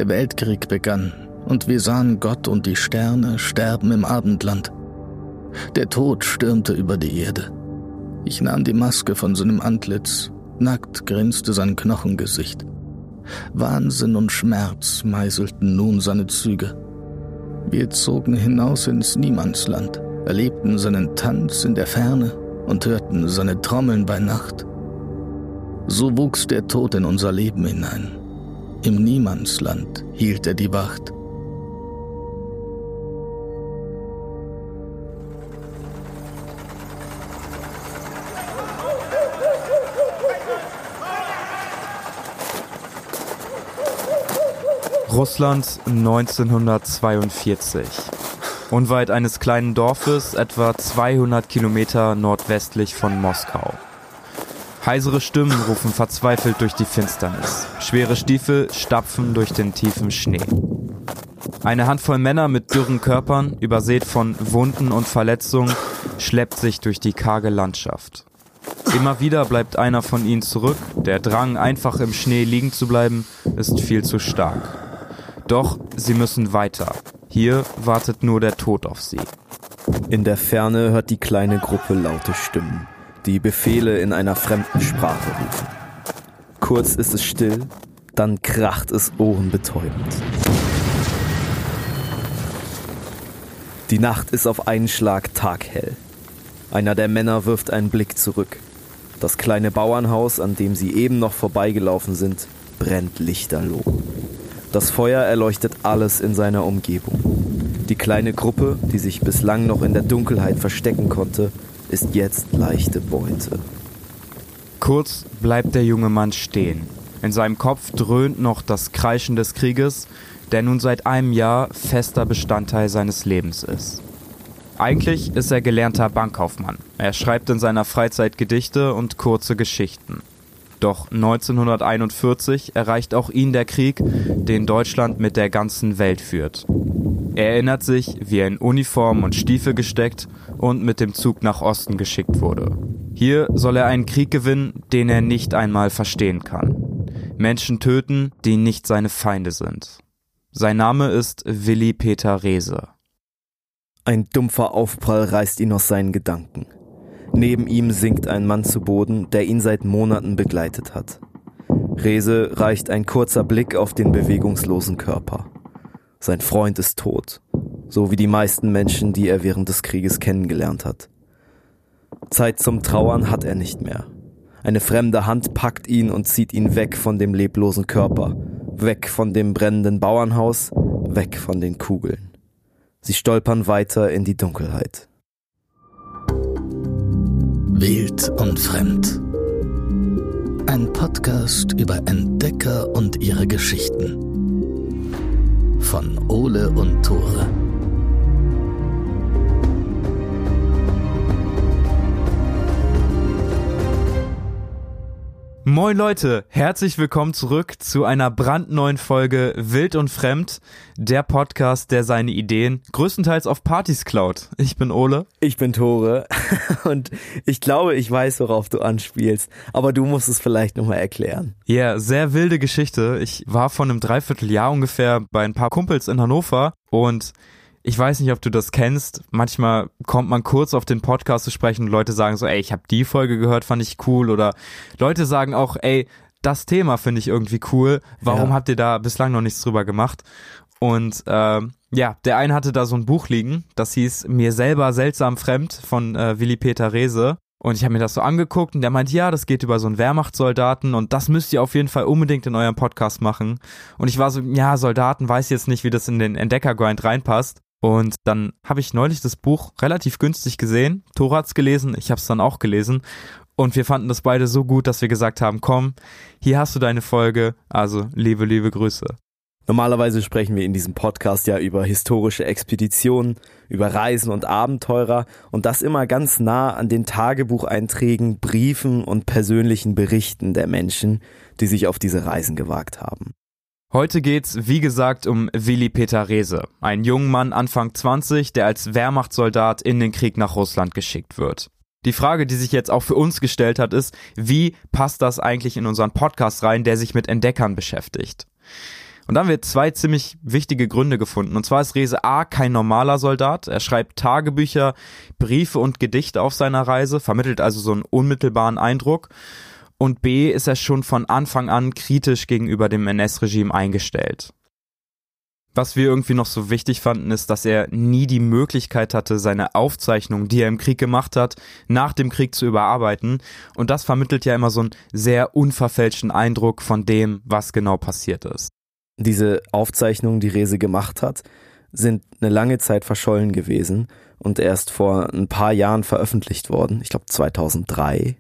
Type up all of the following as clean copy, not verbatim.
Der Weltkrieg begann und wir sahen Gott und die Sterne sterben im Abendland. Der Tod stürmte über die Erde. Ich nahm die Maske von seinem Antlitz, nackt grinste sein Knochengesicht. Wahnsinn und Schmerz meißelten nun seine Züge. Wir zogen hinaus ins Niemandsland, erlebten seinen Tanz in der Ferne und hörten seine Trommeln bei Nacht. So wuchs der Tod in unser Leben hinein. Im Niemandsland hielt er die Wacht. Russland 1942. Unweit eines kleinen Dorfes, etwa 200 Kilometer nordwestlich von Moskau. Heisere Stimmen rufen verzweifelt durch die Finsternis. Schwere Stiefel stapfen durch den tiefen Schnee. Eine Handvoll Männer mit dürren Körpern, übersät von Wunden und Verletzungen, schleppt sich durch die karge Landschaft. Immer wieder bleibt einer von ihnen zurück. Der Drang, einfach im Schnee liegen zu bleiben, ist viel zu stark. Doch sie müssen weiter. Hier wartet nur der Tod auf sie. In der Ferne hört die kleine Gruppe laute Stimmen, die Befehle in einer fremden Sprache rufen. Kurz ist es still, dann kracht es ohrenbetäubend. Die Nacht ist auf einen Schlag taghell. Einer der Männer wirft einen Blick zurück. Das kleine Bauernhaus, an dem sie eben noch vorbeigelaufen sind, brennt lichterloh. Das Feuer erleuchtet alles in seiner Umgebung. Die kleine Gruppe, die sich bislang noch in der Dunkelheit verstecken konnte, ist jetzt leichte Beute. Kurz bleibt der junge Mann stehen. In seinem Kopf dröhnt noch das Kreischen des Krieges, der nun seit einem Jahr fester Bestandteil seines Lebens ist. Eigentlich ist er gelernter Bankkaufmann. Er schreibt in seiner Freizeit Gedichte und kurze Geschichten. Doch 1941 erreicht auch ihn der Krieg, den Deutschland mit der ganzen Welt führt. Er erinnert sich, wie er in Uniform und Stiefel gesteckt und mit dem Zug nach Osten geschickt wurde. Hier soll er einen Krieg gewinnen, den er nicht einmal verstehen kann. Menschen töten, die nicht seine Feinde sind. Sein Name ist Willi Peter Reese. Ein dumpfer Aufprall reißt ihn aus seinen Gedanken. Neben ihm sinkt ein Mann zu Boden, der ihn seit Monaten begleitet hat. Reese reicht ein kurzer Blick auf den bewegungslosen Körper. Sein Freund ist tot, so wie die meisten Menschen, die er während des Krieges kennengelernt hat. Zeit zum Trauern hat er nicht mehr. Eine fremde Hand packt ihn und zieht ihn weg von dem leblosen Körper, weg von dem brennenden Bauernhaus, weg von den Kugeln. Sie stolpern weiter in die Dunkelheit. Wild und fremd. Ein Podcast über Entdecker und ihre Geschichten. Von Ole und Tore. Moin Leute, herzlich willkommen zurück zu einer brandneuen Folge Wild und Fremd, der Podcast, der seine Ideen größtenteils auf Partys klaut. Ich bin Ole. Ich bin Tore und ich glaube, ich weiß, worauf du anspielst, aber du musst es vielleicht nochmal erklären. Ja, sehr wilde Geschichte. Ich war vor einem Dreivierteljahr ungefähr bei ein paar Kumpels in Hannover und ich weiß nicht, ob du das kennst. Manchmal kommt man kurz auf den Podcast zu sprechen und Leute sagen so, ey, ich habe die Folge gehört, fand ich cool. Oder Leute sagen auch, ey, das Thema finde ich irgendwie cool. Warum habt ihr da bislang noch nichts drüber gemacht? Und der eine hatte da so ein Buch liegen, das hieß Mir selber seltsam fremd von Willi Peter Reese. Und ich habe mir das so angeguckt und der meint, ja, das geht über so einen Wehrmachtssoldaten und das müsst ihr auf jeden Fall unbedingt in eurem Podcast machen. Und ich war so, ja, Soldaten, weiß jetzt nicht, wie das in den Entdeckergrind reinpasst. Und dann habe ich neulich das Buch relativ günstig gesehen. Tore hat's gelesen, ich habe es dann auch gelesen. Und wir fanden das beide so gut, dass wir gesagt haben, komm, hier hast du deine Folge. Also liebe Grüße. Normalerweise sprechen wir in diesem Podcast ja über historische Expeditionen, über Reisen und Abenteurer und das immer ganz nah an den Tagebucheinträgen, Briefen und persönlichen Berichten der Menschen, die sich auf diese Reisen gewagt haben. Heute geht's, wie gesagt, um Willi Peter Reese, einen jungen Mann Anfang 20, der als Wehrmachtssoldat in den Krieg nach Russland geschickt wird. Die Frage, die sich jetzt auch für uns gestellt hat, ist, wie passt das eigentlich in unseren Podcast rein, der sich mit Entdeckern beschäftigt? Und da haben wir 2 ziemlich wichtige Gründe gefunden. Und zwar ist Reze A. kein normaler Soldat. Er schreibt Tagebücher, Briefe und Gedichte auf seiner Reise, vermittelt also so einen unmittelbaren Eindruck. Und B. ist er schon von Anfang an kritisch gegenüber dem NS-Regime eingestellt. Was wir irgendwie noch so wichtig fanden, ist, dass er nie die Möglichkeit hatte, seine Aufzeichnungen, die er im Krieg gemacht hat, nach dem Krieg zu überarbeiten. Und das vermittelt ja immer so einen sehr unverfälschten Eindruck von dem, was genau passiert ist. Diese Aufzeichnungen, die Reze gemacht hat, sind eine lange Zeit verschollen gewesen und erst vor ein paar Jahren veröffentlicht worden. Ich glaube 2004.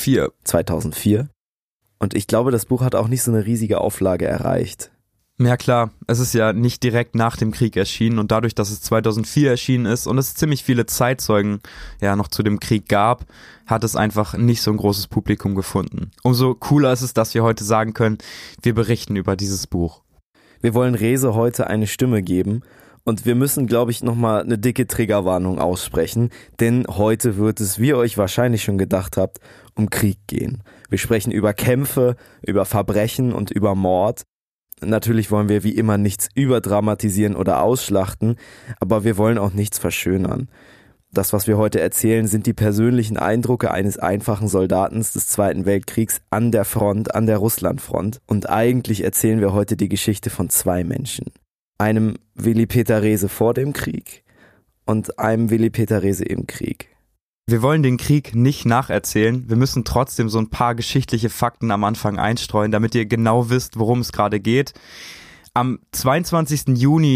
Und ich glaube, das Buch hat auch nicht so eine riesige Auflage erreicht. Ja klar, es ist ja nicht direkt nach dem Krieg erschienen und dadurch, dass es 2004 erschienen ist und es ziemlich viele Zeitzeugen ja noch zu dem Krieg gab, hat es einfach nicht so ein großes Publikum gefunden. Umso cooler ist es, dass wir heute sagen können, wir berichten über dieses Buch. Wir wollen Reze heute eine Stimme geben und wir müssen, glaube ich, nochmal eine dicke Triggerwarnung aussprechen, denn heute wird es, wie ihr euch wahrscheinlich schon gedacht habt, um Krieg gehen. Wir sprechen über Kämpfe, über Verbrechen und über Mord. Natürlich wollen wir wie immer nichts überdramatisieren oder ausschlachten, aber wir wollen auch nichts verschönern. Das, was wir heute erzählen, sind die persönlichen Eindrücke eines einfachen Soldaten des Zweiten Weltkriegs an der Front, an der Russlandfront. Und eigentlich erzählen wir heute die Geschichte von 2 Menschen. Einem Willy Peter Reze vor dem Krieg und einem Willy Peter Reze im Krieg. Wir wollen den Krieg nicht nacherzählen, wir müssen trotzdem so ein paar geschichtliche Fakten am Anfang einstreuen, damit ihr genau wisst, worum es gerade geht. Am 22. Juni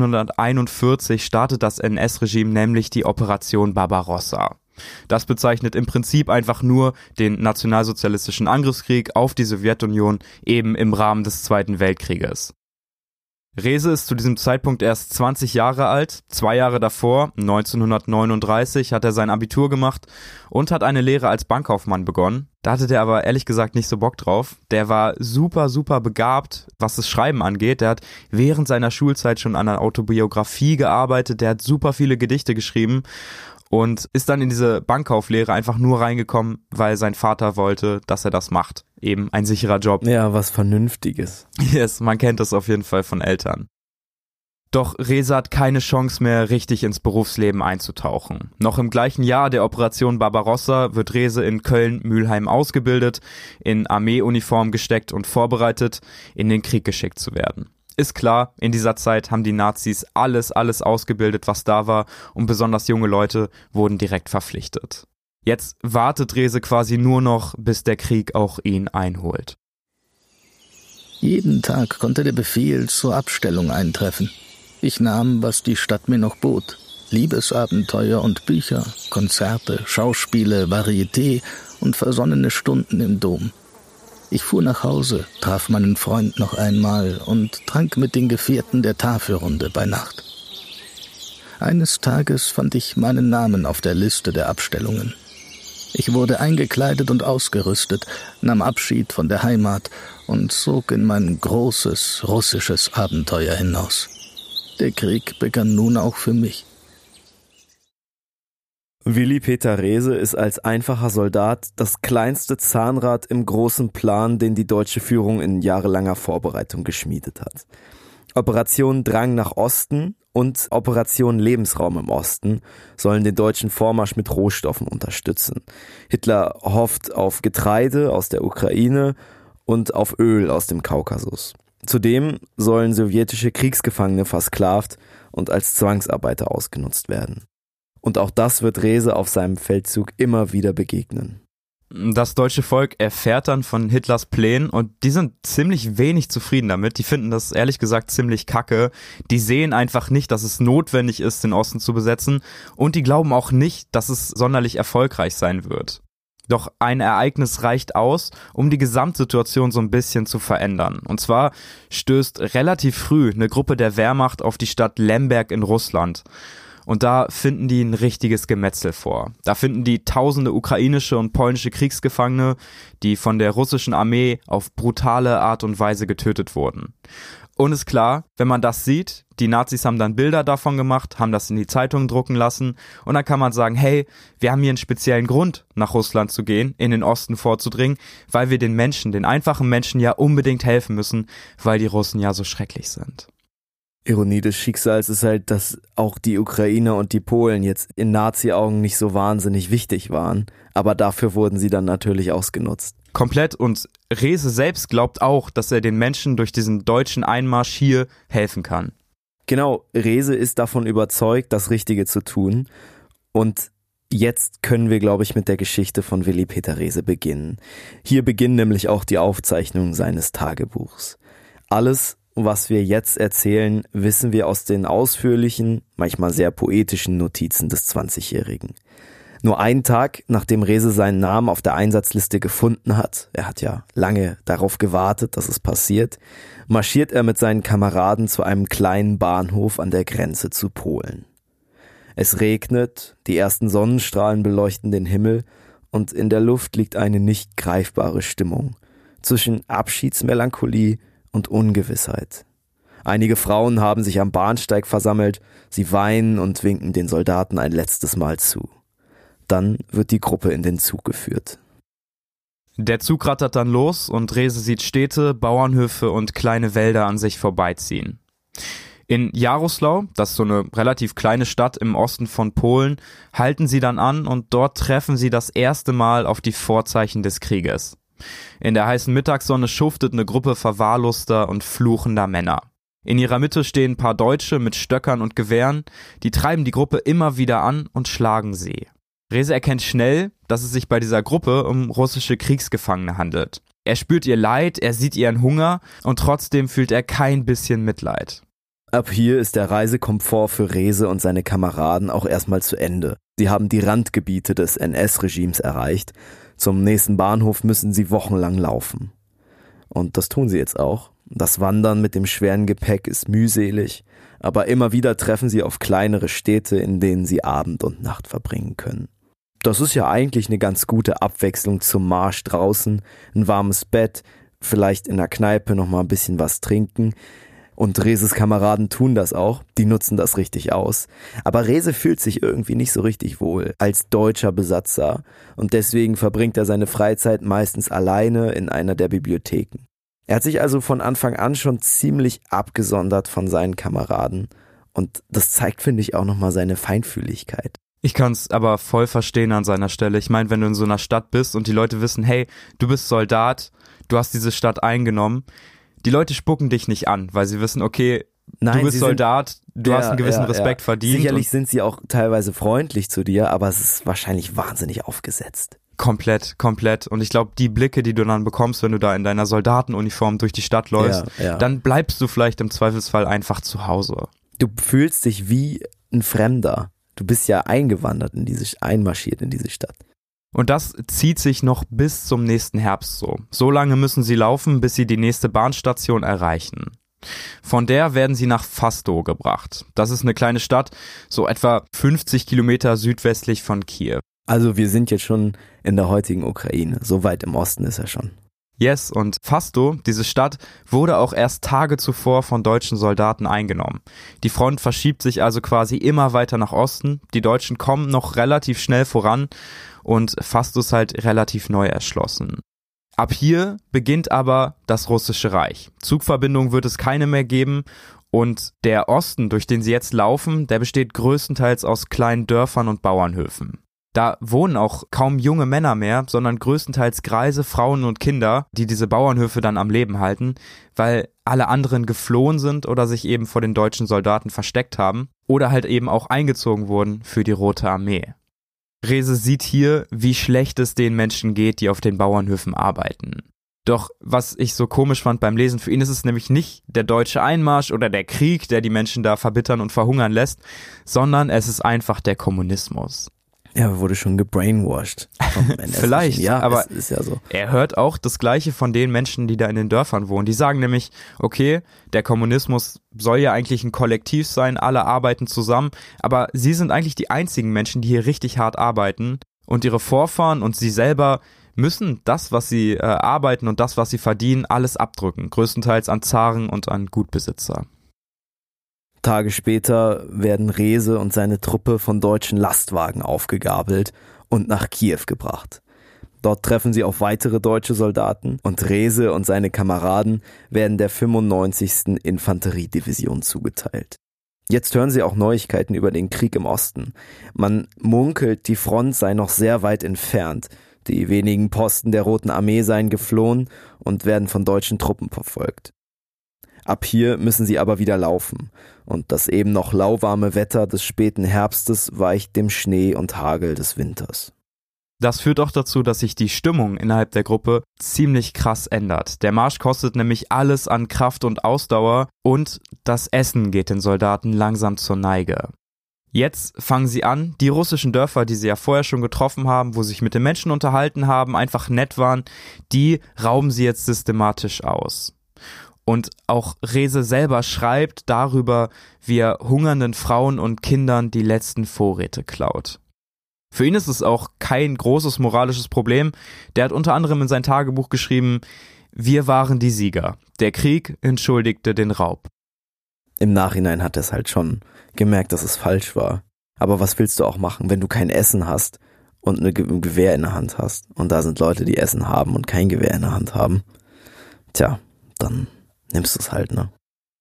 1941 startet das NS-Regime nämlich die Operation Barbarossa. Das bezeichnet im Prinzip einfach nur den nationalsozialistischen Angriffskrieg auf die Sowjetunion eben im Rahmen des Zweiten Weltkrieges. Reze ist zu diesem Zeitpunkt erst 20 Jahre alt. 2 Jahre davor, 1939, hat er sein Abitur gemacht und hat eine Lehre als Bankkaufmann begonnen. Da hatte der aber ehrlich gesagt nicht so Bock drauf. Der war super begabt, was das Schreiben angeht. Der hat während seiner Schulzeit schon an einer Autobiografie gearbeitet. Der hat super viele Gedichte geschrieben und ist dann in diese Bankkauflehre einfach nur reingekommen, weil sein Vater wollte, dass er das macht. Eben ein sicherer Job. Ja, was Vernünftiges. Yes, man kennt das auf jeden Fall von Eltern. Doch Reze hat keine Chance mehr, richtig ins Berufsleben einzutauchen. Noch im gleichen Jahr der Operation Barbarossa wird Reze in Köln-Mülheim ausgebildet, in Armeeuniform gesteckt und vorbereitet, in den Krieg geschickt zu werden. Ist klar, in dieser Zeit haben die Nazis alles ausgebildet, was da war, und besonders junge Leute wurden direkt verpflichtet. Jetzt wartet Reze quasi nur noch, bis der Krieg auch ihn einholt. Jeden Tag konnte der Befehl zur Abstellung eintreffen. Ich nahm, was die Stadt mir noch bot. Liebesabenteuer und Bücher, Konzerte, Schauspiele, Varieté und versonnene Stunden im Dom. Ich fuhr nach Hause, traf meinen Freund noch einmal und trank mit den Gefährten der Tafelrunde bei Nacht. Eines Tages fand ich meinen Namen auf der Liste der Abstellungen. Ich wurde eingekleidet und ausgerüstet, nahm Abschied von der Heimat und zog in mein großes russisches Abenteuer hinaus. Der Krieg begann nun auch für mich. Willy Peter Reze ist als einfacher Soldat das kleinste Zahnrad im großen Plan, den die deutsche Führung in jahrelanger Vorbereitung geschmiedet hat. Operation Drang nach Osten und Operation Lebensraum im Osten sollen den deutschen Vormarsch mit Rohstoffen unterstützen. Hitler hofft auf Getreide aus der Ukraine und auf Öl aus dem Kaukasus. Zudem sollen sowjetische Kriegsgefangene versklavt und als Zwangsarbeiter ausgenutzt werden. Und auch das wird Reze auf seinem Feldzug immer wieder begegnen. Das deutsche Volk erfährt dann von Hitlers Plänen und die sind ziemlich wenig zufrieden damit. Die finden das ehrlich gesagt ziemlich kacke. Die sehen einfach nicht, dass es notwendig ist, den Osten zu besetzen und die glauben auch nicht, dass es sonderlich erfolgreich sein wird. Doch ein Ereignis reicht aus, um die Gesamtsituation so ein bisschen zu verändern. Und zwar stößt relativ früh eine Gruppe der Wehrmacht auf die Stadt Lemberg in Russland. Und da finden die ein richtiges Gemetzel vor. Da finden die tausende ukrainische und polnische Kriegsgefangene, die von der russischen Armee auf brutale Art und Weise getötet wurden. Und ist klar, wenn man das sieht, die Nazis haben dann Bilder davon gemacht, haben das in die Zeitungen drucken lassen und dann kann man sagen, hey, wir haben hier einen speziellen Grund, nach Russland zu gehen, in den Osten vorzudringen, weil wir den Menschen, den einfachen Menschen ja unbedingt helfen müssen, weil die Russen ja so schrecklich sind. Ironie des Schicksals ist halt, dass auch die Ukrainer und die Polen jetzt in Nazi-Augen nicht so wahnsinnig wichtig waren, aber dafür wurden sie dann natürlich ausgenutzt. Komplett, und Rehse selbst glaubt auch, dass er den Menschen durch diesen deutschen Einmarsch hier helfen kann. Genau, Rehse ist davon überzeugt, das Richtige zu tun, und jetzt können wir, glaube ich, mit der Geschichte von Willi Peter Rehse beginnen. Hier beginnen nämlich auch die Aufzeichnungen seines Tagebuchs. Alles, was wir jetzt erzählen, wissen wir aus den ausführlichen, manchmal sehr poetischen Notizen des 20-Jährigen. Nur einen Tag, nachdem Rehse seinen Namen auf der Einsatzliste gefunden hat, er hat ja lange darauf gewartet, dass es passiert, marschiert er mit seinen Kameraden zu einem kleinen Bahnhof an der Grenze zu Polen. Es regnet, die ersten Sonnenstrahlen beleuchten den Himmel und in der Luft liegt eine nicht greifbare Stimmung zwischen Abschiedsmelancholie und Ungewissheit. Einige Frauen haben sich am Bahnsteig versammelt, sie weinen und winken den Soldaten ein letztes Mal zu. Dann wird die Gruppe in den Zug geführt. Der Zug rattert dann los und Rehse sieht Städte, Bauernhöfe und kleine Wälder an sich vorbeiziehen. In Jarosław, das ist so eine relativ kleine Stadt im Osten von Polen, halten sie dann an und dort treffen sie das erste Mal auf die Vorzeichen des Krieges. In der heißen Mittagssonne schuftet eine Gruppe verwahrloster und fluchender Männer. In ihrer Mitte stehen ein paar Deutsche mit Stöckern und Gewehren, die treiben die Gruppe immer wieder an und schlagen sie. Rehse erkennt schnell, dass es sich bei dieser Gruppe um russische Kriegsgefangene handelt. Er spürt ihr Leid, er sieht ihren Hunger und trotzdem fühlt er kein bisschen Mitleid. Ab hier ist der Reisekomfort für Rehse und seine Kameraden auch erstmal zu Ende. Sie haben die Randgebiete des NS-Regimes erreicht. Zum nächsten Bahnhof müssen sie wochenlang laufen. Und das tun sie jetzt auch. Das Wandern mit dem schweren Gepäck ist mühselig, aber immer wieder treffen sie auf kleinere Städte, in denen sie Abend und Nacht verbringen können. Das ist ja eigentlich eine ganz gute Abwechslung zum Marsch draußen, ein warmes Bett, vielleicht in der Kneipe noch mal ein bisschen was trinken. Und Rehses Kameraden tun das auch, die nutzen das richtig aus. Aber Rehse fühlt sich irgendwie nicht so richtig wohl als deutscher Besatzer und deswegen verbringt er seine Freizeit meistens alleine in einer der Bibliotheken. Er hat sich also von Anfang an schon ziemlich abgesondert von seinen Kameraden und das zeigt, finde ich, auch nochmal seine Feinfühligkeit. Ich kann's aber voll verstehen an seiner Stelle. Ich meine, wenn du in so einer Stadt bist und die Leute wissen, hey, du bist Soldat, du hast diese Stadt eingenommen, die Leute spucken dich nicht an, weil sie wissen, okay, du bist Soldat, du hast einen gewissen Respekt verdient. Sicherlich sind sie auch teilweise freundlich zu dir, aber es ist wahrscheinlich wahnsinnig aufgesetzt. Komplett. Und ich glaube, die Blicke, die du dann bekommst, wenn du da in deiner Soldatenuniform durch die Stadt läufst, dann bleibst du vielleicht im Zweifelsfall einfach zu Hause. Du fühlst dich wie ein Fremder. Du bist ja einmarschiert in diese Stadt. Und das zieht sich noch bis zum nächsten Herbst so. So lange müssen sie laufen, bis sie die nächste Bahnstation erreichen. Von der werden sie nach Fastow gebracht. Das ist eine kleine Stadt, so etwa 50 Kilometer südwestlich von Kiew. Also wir sind jetzt schon in der heutigen Ukraine. So weit im Osten ist er schon. Yes, und Fastow, diese Stadt, wurde auch erst Tage zuvor von deutschen Soldaten eingenommen. Die Front verschiebt sich also quasi immer weiter nach Osten. Die Deutschen kommen noch relativ schnell voran und Fastow ist halt relativ neu erschlossen. Ab hier beginnt aber das Russische Reich. Zugverbindungen wird es keine mehr geben und der Osten, durch den sie jetzt laufen, der besteht größtenteils aus kleinen Dörfern und Bauernhöfen. Da wohnen auch kaum junge Männer mehr, sondern größtenteils Greise, Frauen und Kinder, die diese Bauernhöfe dann am Leben halten, weil alle anderen geflohen sind oder sich eben vor den deutschen Soldaten versteckt haben oder halt eben auch eingezogen wurden für die Rote Armee. Rehse sieht hier, wie schlecht es den Menschen geht, die auf den Bauernhöfen arbeiten. Doch was ich so komisch fand beim Lesen, für ihn ist es nämlich nicht der deutsche Einmarsch oder der Krieg, der die Menschen da verbittern und verhungern lässt, sondern es ist einfach der Kommunismus. Er wurde schon gebrainwashed. Vielleicht, ja, aber es ist ja so. Er hört auch das Gleiche von den Menschen, die da in den Dörfern wohnen. Die sagen nämlich, okay, der Kommunismus soll ja eigentlich ein Kollektiv sein, alle arbeiten zusammen, aber sie sind eigentlich die einzigen Menschen, die hier richtig hart arbeiten und ihre Vorfahren und sie selber müssen das, was sie arbeiten und das, was sie verdienen, alles abdrücken, größtenteils an Zaren und an Gutbesitzer. Tage später werden Reze und seine Truppe von deutschen Lastwagen aufgegabelt und nach Kiew gebracht. Dort treffen sie auf weitere deutsche Soldaten und Reze und seine Kameraden werden der 95. Infanteriedivision zugeteilt. Jetzt hören sie auch Neuigkeiten über den Krieg im Osten. Man munkelt, die Front sei noch sehr weit entfernt. Die wenigen Posten der Roten Armee seien geflohen und werden von deutschen Truppen verfolgt. Ab hier müssen sie aber wieder laufen und das eben noch lauwarme Wetter des späten Herbstes weicht dem Schnee und Hagel des Winters. Das führt auch dazu, dass sich die Stimmung innerhalb der Gruppe ziemlich krass ändert. Der Marsch kostet nämlich alles an Kraft und Ausdauer und das Essen geht den Soldaten langsam zur Neige. Jetzt fangen sie an, die russischen Dörfer, die sie ja vorher schon getroffen haben, wo sie sich mit den Menschen unterhalten haben, einfach nett waren, die rauben sie jetzt systematisch aus. Und auch Reze selber schreibt darüber, wie er hungernden Frauen und Kindern die letzten Vorräte klaut. Für ihn ist es auch kein großes moralisches Problem. Der hat unter anderem in sein Tagebuch geschrieben, wir waren die Sieger. Der Krieg entschuldigte den Raub. Im Nachhinein hat er es halt schon gemerkt, dass es falsch war. Aber was willst du auch machen, wenn du kein Essen hast und ein Gewehr in der Hand hast? Und da sind Leute, die Essen haben und kein Gewehr in der Hand haben. Tja, dann nimmst du es halt, ne?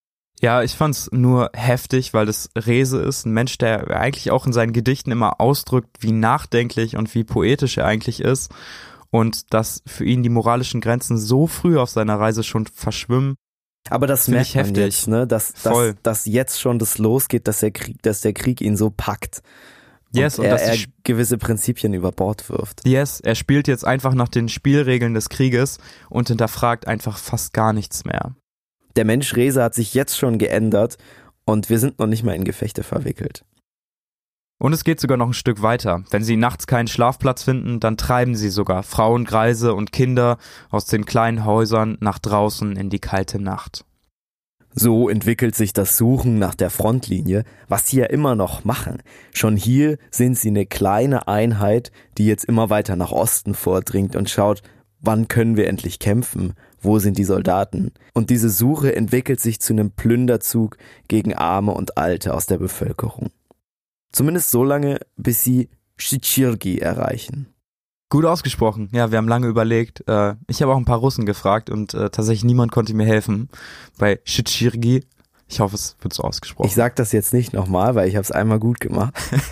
Ja, ich fand's nur heftig, weil das Reze ist, ein Mensch, der eigentlich auch in seinen Gedichten immer ausdrückt, wie nachdenklich und wie poetisch er eigentlich ist und dass für ihn die moralischen Grenzen so früh auf seiner Reise schon verschwimmen. Aber das merkt man jetzt, ne? Dass jetzt schon das losgeht, dass der Krieg ihn so packt. Yes, und er gewisse Prinzipien über Bord wirft. Yes, er spielt jetzt einfach nach den Spielregeln des Krieges und hinterfragt einfach fast gar nichts mehr. Der Mensch Reze hat sich jetzt schon geändert und wir sind noch nicht mal in Gefechte verwickelt. Und es geht sogar noch ein Stück weiter. Wenn sie nachts keinen Schlafplatz finden, dann treiben sie sogar Frauen, Greise und Kinder aus den kleinen Häusern nach draußen in die kalte Nacht. So entwickelt sich das Suchen nach der Frontlinie, was sie ja immer noch machen. Schon hier sind sie eine kleine Einheit, die jetzt immer weiter nach Osten vordringt und schaut, wann können wir endlich kämpfen? Wo sind die Soldaten? Und diese Suche entwickelt sich zu einem Plünderzug gegen Arme und Alte aus der Bevölkerung. Zumindest so lange, bis sie Shchirgi erreichen. Gut ausgesprochen. Ja, wir haben lange überlegt. Ich habe auch ein paar Russen gefragt und tatsächlich niemand konnte mir helfen. Bei Shchirgi, ich hoffe, es wird so ausgesprochen. Ich sag das jetzt nicht nochmal, weil ich habe es einmal gut gemacht.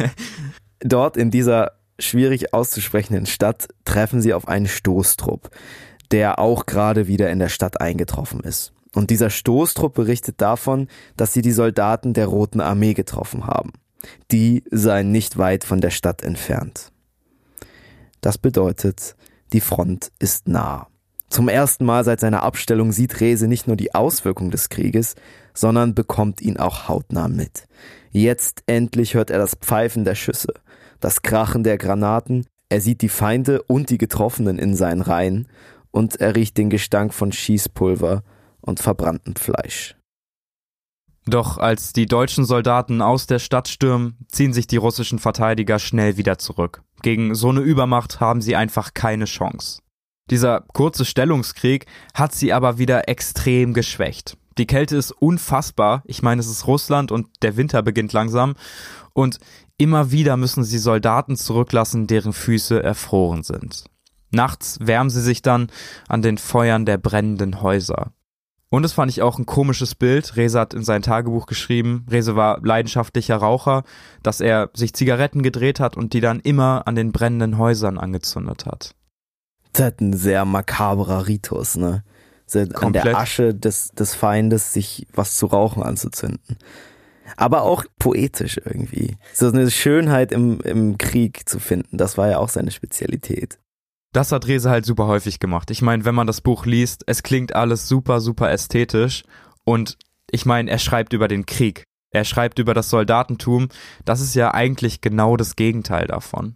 Dort in dieser schwierig auszusprechenden Stadt treffen sie auf einen Stoßtrupp, der auch gerade wieder in der Stadt eingetroffen ist. Und dieser Stoßtrupp berichtet davon, dass sie die Soldaten der Roten Armee getroffen haben. Die seien nicht weit von der Stadt entfernt. Das bedeutet, die Front ist nah. Zum ersten Mal seit seiner Abstellung sieht Reze nicht nur die Auswirkungen des Krieges, sondern bekommt ihn auch hautnah mit. Jetzt endlich hört er das Pfeifen der Schüsse, das Krachen der Granaten, er sieht die Feinde und die Getroffenen in seinen Reihen und er riecht den Gestank von Schießpulver und verbranntem Fleisch. Doch als die deutschen Soldaten aus der Stadt stürmen, ziehen sich die russischen Verteidiger schnell wieder zurück. Gegen so eine Übermacht haben sie einfach keine Chance. Dieser kurze Stellungskrieg hat sie aber wieder extrem geschwächt. Die Kälte ist unfassbar. Ich meine, es ist Russland und der Winter beginnt langsam. Und immer wieder müssen sie Soldaten zurücklassen, deren Füße erfroren sind. Nachts wärmen sie sich dann an den Feuern der brennenden Häuser. Und das fand ich auch ein komisches Bild. Reze hat in sein Tagebuch geschrieben, Reze war leidenschaftlicher Raucher, dass er sich Zigaretten gedreht hat und die dann immer an den brennenden Häusern angezündet hat. Das ist ein sehr makaberer Ritus, ne? An der Asche des Feindes sich was zu rauchen anzuzünden. Aber auch poetisch irgendwie. So eine Schönheit im Krieg zu finden, das war ja auch seine Spezialität. Das hat Reze halt super häufig gemacht. Ich meine, wenn man das Buch liest, es klingt alles super, super ästhetisch. Und ich meine, er schreibt über den Krieg. Er schreibt über das Soldatentum. Das ist ja eigentlich genau das Gegenteil davon.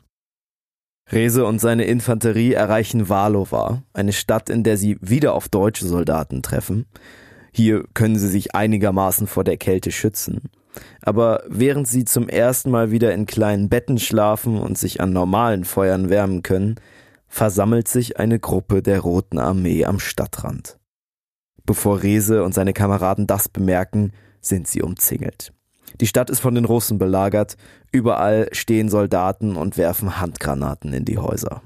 Reze und seine Infanterie erreichen Walowa, eine Stadt, in der sie wieder auf deutsche Soldaten treffen. Hier können sie sich einigermaßen vor der Kälte schützen. Aber während sie zum ersten Mal wieder in kleinen Betten schlafen und sich an normalen Feuern wärmen können, versammelt sich eine Gruppe der Roten Armee am Stadtrand. Bevor Reze und seine Kameraden das bemerken, sind sie umzingelt. Die Stadt ist von den Russen belagert, überall stehen Soldaten und werfen Handgranaten in die Häuser.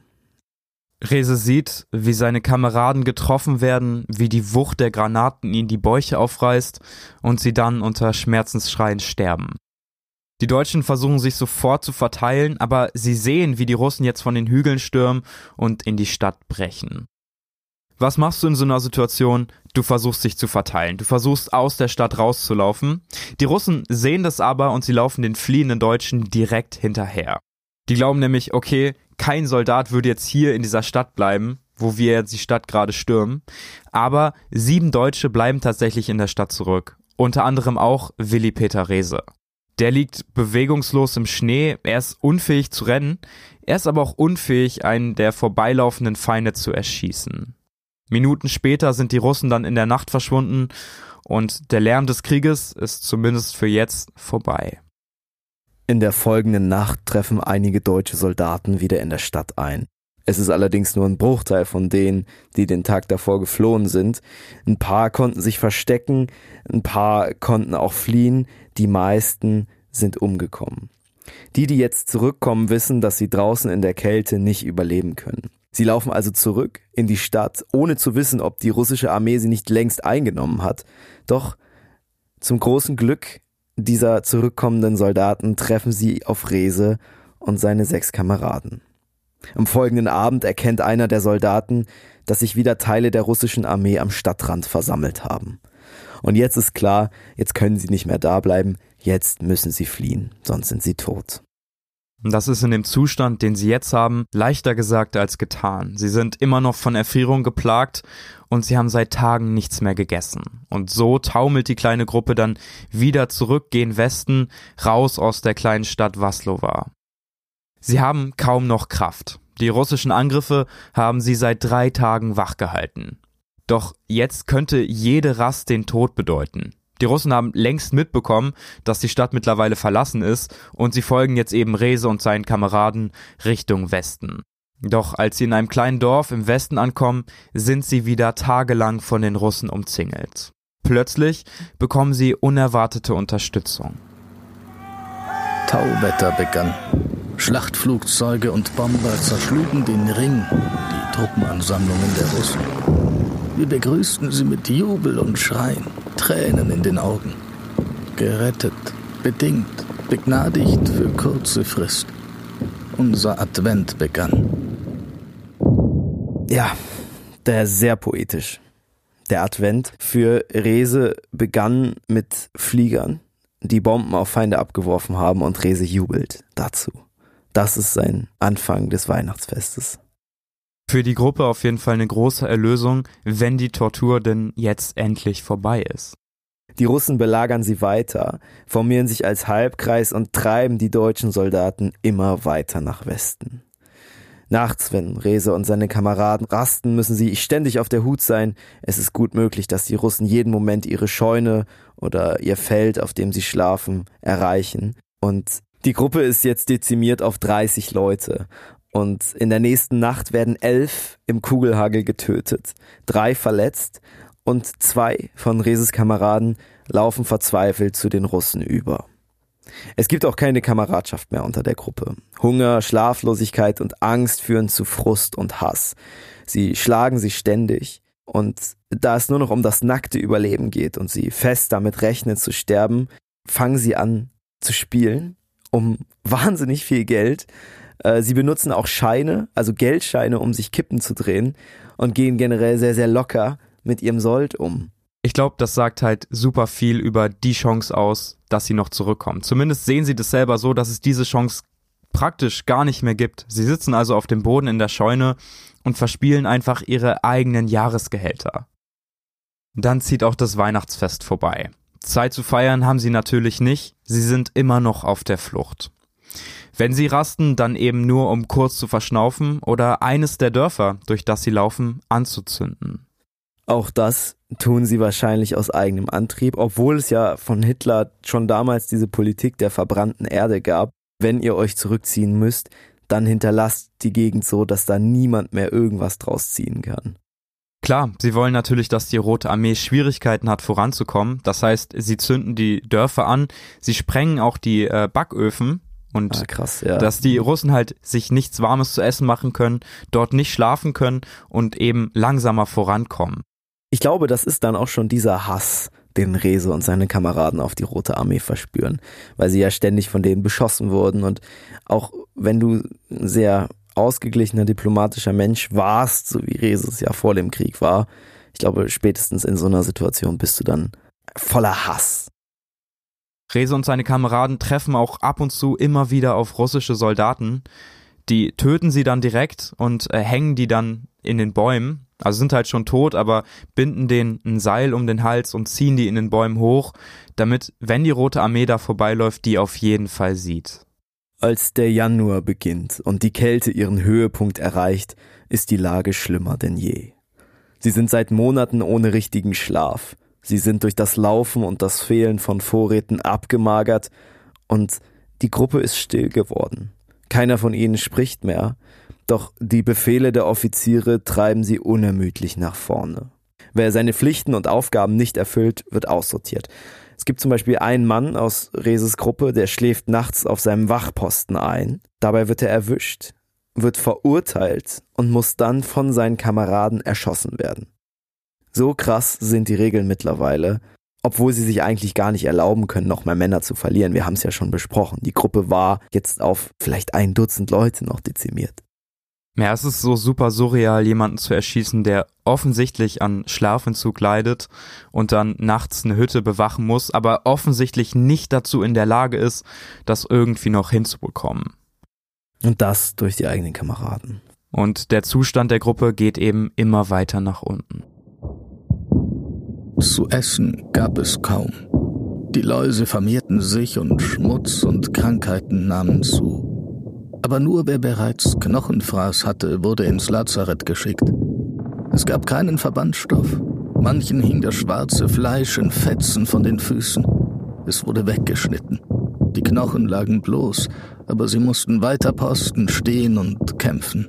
Reze sieht, wie seine Kameraden getroffen werden, wie die Wucht der Granaten ihnen die Bäuche aufreißt und sie dann unter Schmerzensschreien sterben. Die Deutschen versuchen sich sofort zu verteilen, aber sie sehen, wie die Russen jetzt von den Hügeln stürmen und in die Stadt brechen. Was machst du in so einer Situation? Du versuchst dich zu verteilen. Du versuchst aus der Stadt rauszulaufen. Die Russen sehen das aber und sie laufen den fliehenden Deutschen direkt hinterher. Die glauben nämlich, okay, kein Soldat würde jetzt hier in dieser Stadt bleiben, wo wir jetzt die Stadt gerade stürmen. Aber 7 Deutsche bleiben tatsächlich in der Stadt zurück. Unter anderem auch Willi Peter Reze. Der liegt bewegungslos im Schnee, er ist unfähig zu rennen, er ist aber auch unfähig, einen der vorbeilaufenden Feinde zu erschießen. Minuten später sind die Russen dann in der Nacht verschwunden und der Lärm des Krieges ist zumindest für jetzt vorbei. In der folgenden Nacht treffen einige deutsche Soldaten wieder in der Stadt ein. Es ist allerdings nur ein Bruchteil von denen, die den Tag davor geflohen sind. Ein paar konnten sich verstecken, ein paar konnten auch fliehen, die meisten sind umgekommen. Die jetzt zurückkommen, wissen, dass sie draußen in der Kälte nicht überleben können. Sie laufen also zurück in die Stadt, ohne zu wissen, ob die russische Armee sie nicht längst eingenommen hat. Doch zum großen Glück dieser zurückkommenden Soldaten treffen sie auf Reze und seine 6 Kameraden. Am folgenden Abend erkennt einer der Soldaten, dass sich wieder Teile der russischen Armee am Stadtrand versammelt haben. Und jetzt ist klar, jetzt können sie nicht mehr da bleiben, jetzt müssen sie fliehen, sonst sind sie tot. Das ist in dem Zustand, den sie jetzt haben, leichter gesagt als getan. Sie sind immer noch von Erfrierung geplagt und sie haben seit Tagen nichts mehr gegessen. Und so taumelt die kleine Gruppe dann wieder zurück gen Westen, raus aus der kleinen Stadt Vaslova. Sie haben kaum noch Kraft. Die russischen Angriffe haben sie seit 3 Tagen wachgehalten. Doch jetzt könnte jede Rast den Tod bedeuten. Die Russen haben längst mitbekommen, dass die Stadt mittlerweile verlassen ist und sie folgen jetzt eben Reze und seinen Kameraden Richtung Westen. Doch als sie in einem kleinen Dorf im Westen ankommen, sind sie wieder tagelang von den Russen umzingelt. Plötzlich bekommen sie unerwartete Unterstützung. Tauwetter begann. Schlachtflugzeuge und Bomber zerschlugen den Ring, die Truppenansammlungen der Russen. Wir begrüßten sie mit Jubel und Schreien, Tränen in den Augen. Gerettet, bedingt, begnadigt für kurze Frist. Unser Advent begann. Ja, der ist sehr poetisch. Der Advent für Reze begann mit Fliegern, die Bomben auf Feinde abgeworfen haben und Reze jubelt dazu. Das ist sein Anfang des Weihnachtsfestes. Für die Gruppe auf jeden Fall eine große Erlösung, wenn die Tortur denn jetzt endlich vorbei ist. Die Russen belagern sie weiter, formieren sich als Halbkreis und treiben die deutschen Soldaten immer weiter nach Westen. Nachts, wenn Reze und seine Kameraden rasten, müssen sie ständig auf der Hut sein. Es ist gut möglich, dass die Russen jeden Moment ihre Scheune oder ihr Feld, auf dem sie schlafen, erreichen. Und die Gruppe ist jetzt dezimiert auf 30 Leute. Und in der nächsten Nacht werden 11 im Kugelhagel getötet, 3 verletzt und 2 von Rezes Kameraden laufen verzweifelt zu den Russen über. Es gibt auch keine Kameradschaft mehr unter der Gruppe. Hunger, Schlaflosigkeit und Angst führen zu Frust und Hass. Sie schlagen sich ständig und da es nur noch um das nackte Überleben geht und sie fest damit rechnen zu sterben, fangen sie an zu spielen um wahnsinnig viel Geld. Sie benutzen auch Scheine, also Geldscheine, um sich Kippen zu drehen und gehen generell sehr, sehr locker mit ihrem Sold um. Ich glaube, das sagt halt super viel über die Chance aus, dass sie noch zurückkommen. Zumindest sehen sie das selber so, dass es diese Chance praktisch gar nicht mehr gibt. Sie sitzen also auf dem Boden in der Scheune und verspielen einfach ihre eigenen Jahresgehälter. Dann zieht auch das Weihnachtsfest vorbei. Zeit zu feiern haben sie natürlich nicht, sie sind immer noch auf der Flucht. Wenn sie rasten, dann eben nur, um kurz zu verschnaufen oder eines der Dörfer, durch das sie laufen, anzuzünden. Auch das tun sie wahrscheinlich aus eigenem Antrieb, obwohl es ja von Hitler schon damals diese Politik der verbrannten Erde gab. Wenn ihr euch zurückziehen müsst, dann hinterlasst die Gegend so, dass da niemand mehr irgendwas draus ziehen kann. Klar, sie wollen natürlich, dass die Rote Armee Schwierigkeiten hat, voranzukommen. Das heißt, sie zünden die Dörfer an, sie sprengen auch die Backöfen und krass, ja. Dass die Russen halt sich nichts Warmes zu essen machen können, dort nicht schlafen können und eben langsamer vorankommen. Ich glaube, das ist dann auch schon dieser Hass, den Reze und seine Kameraden auf die Rote Armee verspüren, weil sie ja ständig von denen beschossen wurden und auch wenn du ein sehr ausgeglichener diplomatischer Mensch warst, so wie Reze es ja vor dem Krieg war, ich glaube, spätestens in so einer Situation bist du dann voller Hass. Reze und seine Kameraden treffen auch ab und zu immer wieder auf russische Soldaten. Die töten sie dann direkt und hängen die dann in den Bäumen. Also sind halt schon tot, aber binden denen ein Seil um den Hals und ziehen die in den Bäumen hoch, damit, wenn die Rote Armee da vorbeiläuft, die auf jeden Fall sieht. Als der Januar beginnt und die Kälte ihren Höhepunkt erreicht, ist die Lage schlimmer denn je. Sie sind seit Monaten ohne richtigen Schlaf. Sie sind durch das Laufen und das Fehlen von Vorräten abgemagert und die Gruppe ist still geworden. Keiner von ihnen spricht mehr, doch die Befehle der Offiziere treiben sie unermüdlich nach vorne. Wer seine Pflichten und Aufgaben nicht erfüllt, wird aussortiert. Es gibt zum Beispiel einen Mann aus Rezes Gruppe, der schläft nachts auf seinem Wachposten ein. Dabei wird er erwischt, wird verurteilt und muss dann von seinen Kameraden erschossen werden. So krass sind die Regeln mittlerweile, obwohl sie sich eigentlich gar nicht erlauben können, noch mehr Männer zu verlieren. Wir haben es ja schon besprochen. Die Gruppe war jetzt auf vielleicht 1 Dutzend Leute noch dezimiert. Ja, es ist so super surreal, jemanden zu erschießen, der offensichtlich an Schlafentzug leidet und dann nachts eine Hütte bewachen muss, aber offensichtlich nicht dazu in der Lage ist, das irgendwie noch hinzubekommen. Und das durch die eigenen Kameraden. Und der Zustand der Gruppe geht eben immer weiter nach unten. Zu essen gab es kaum. Die Läuse vermehrten sich und Schmutz und Krankheiten nahmen zu. Aber nur wer bereits Knochenfraß hatte, wurde ins Lazarett geschickt. Es gab keinen Verbandstoff. Manchen hing das schwarze Fleisch in Fetzen von den Füßen. Es wurde weggeschnitten. Die Knochen lagen bloß, aber sie mussten weiter posten, stehen und kämpfen.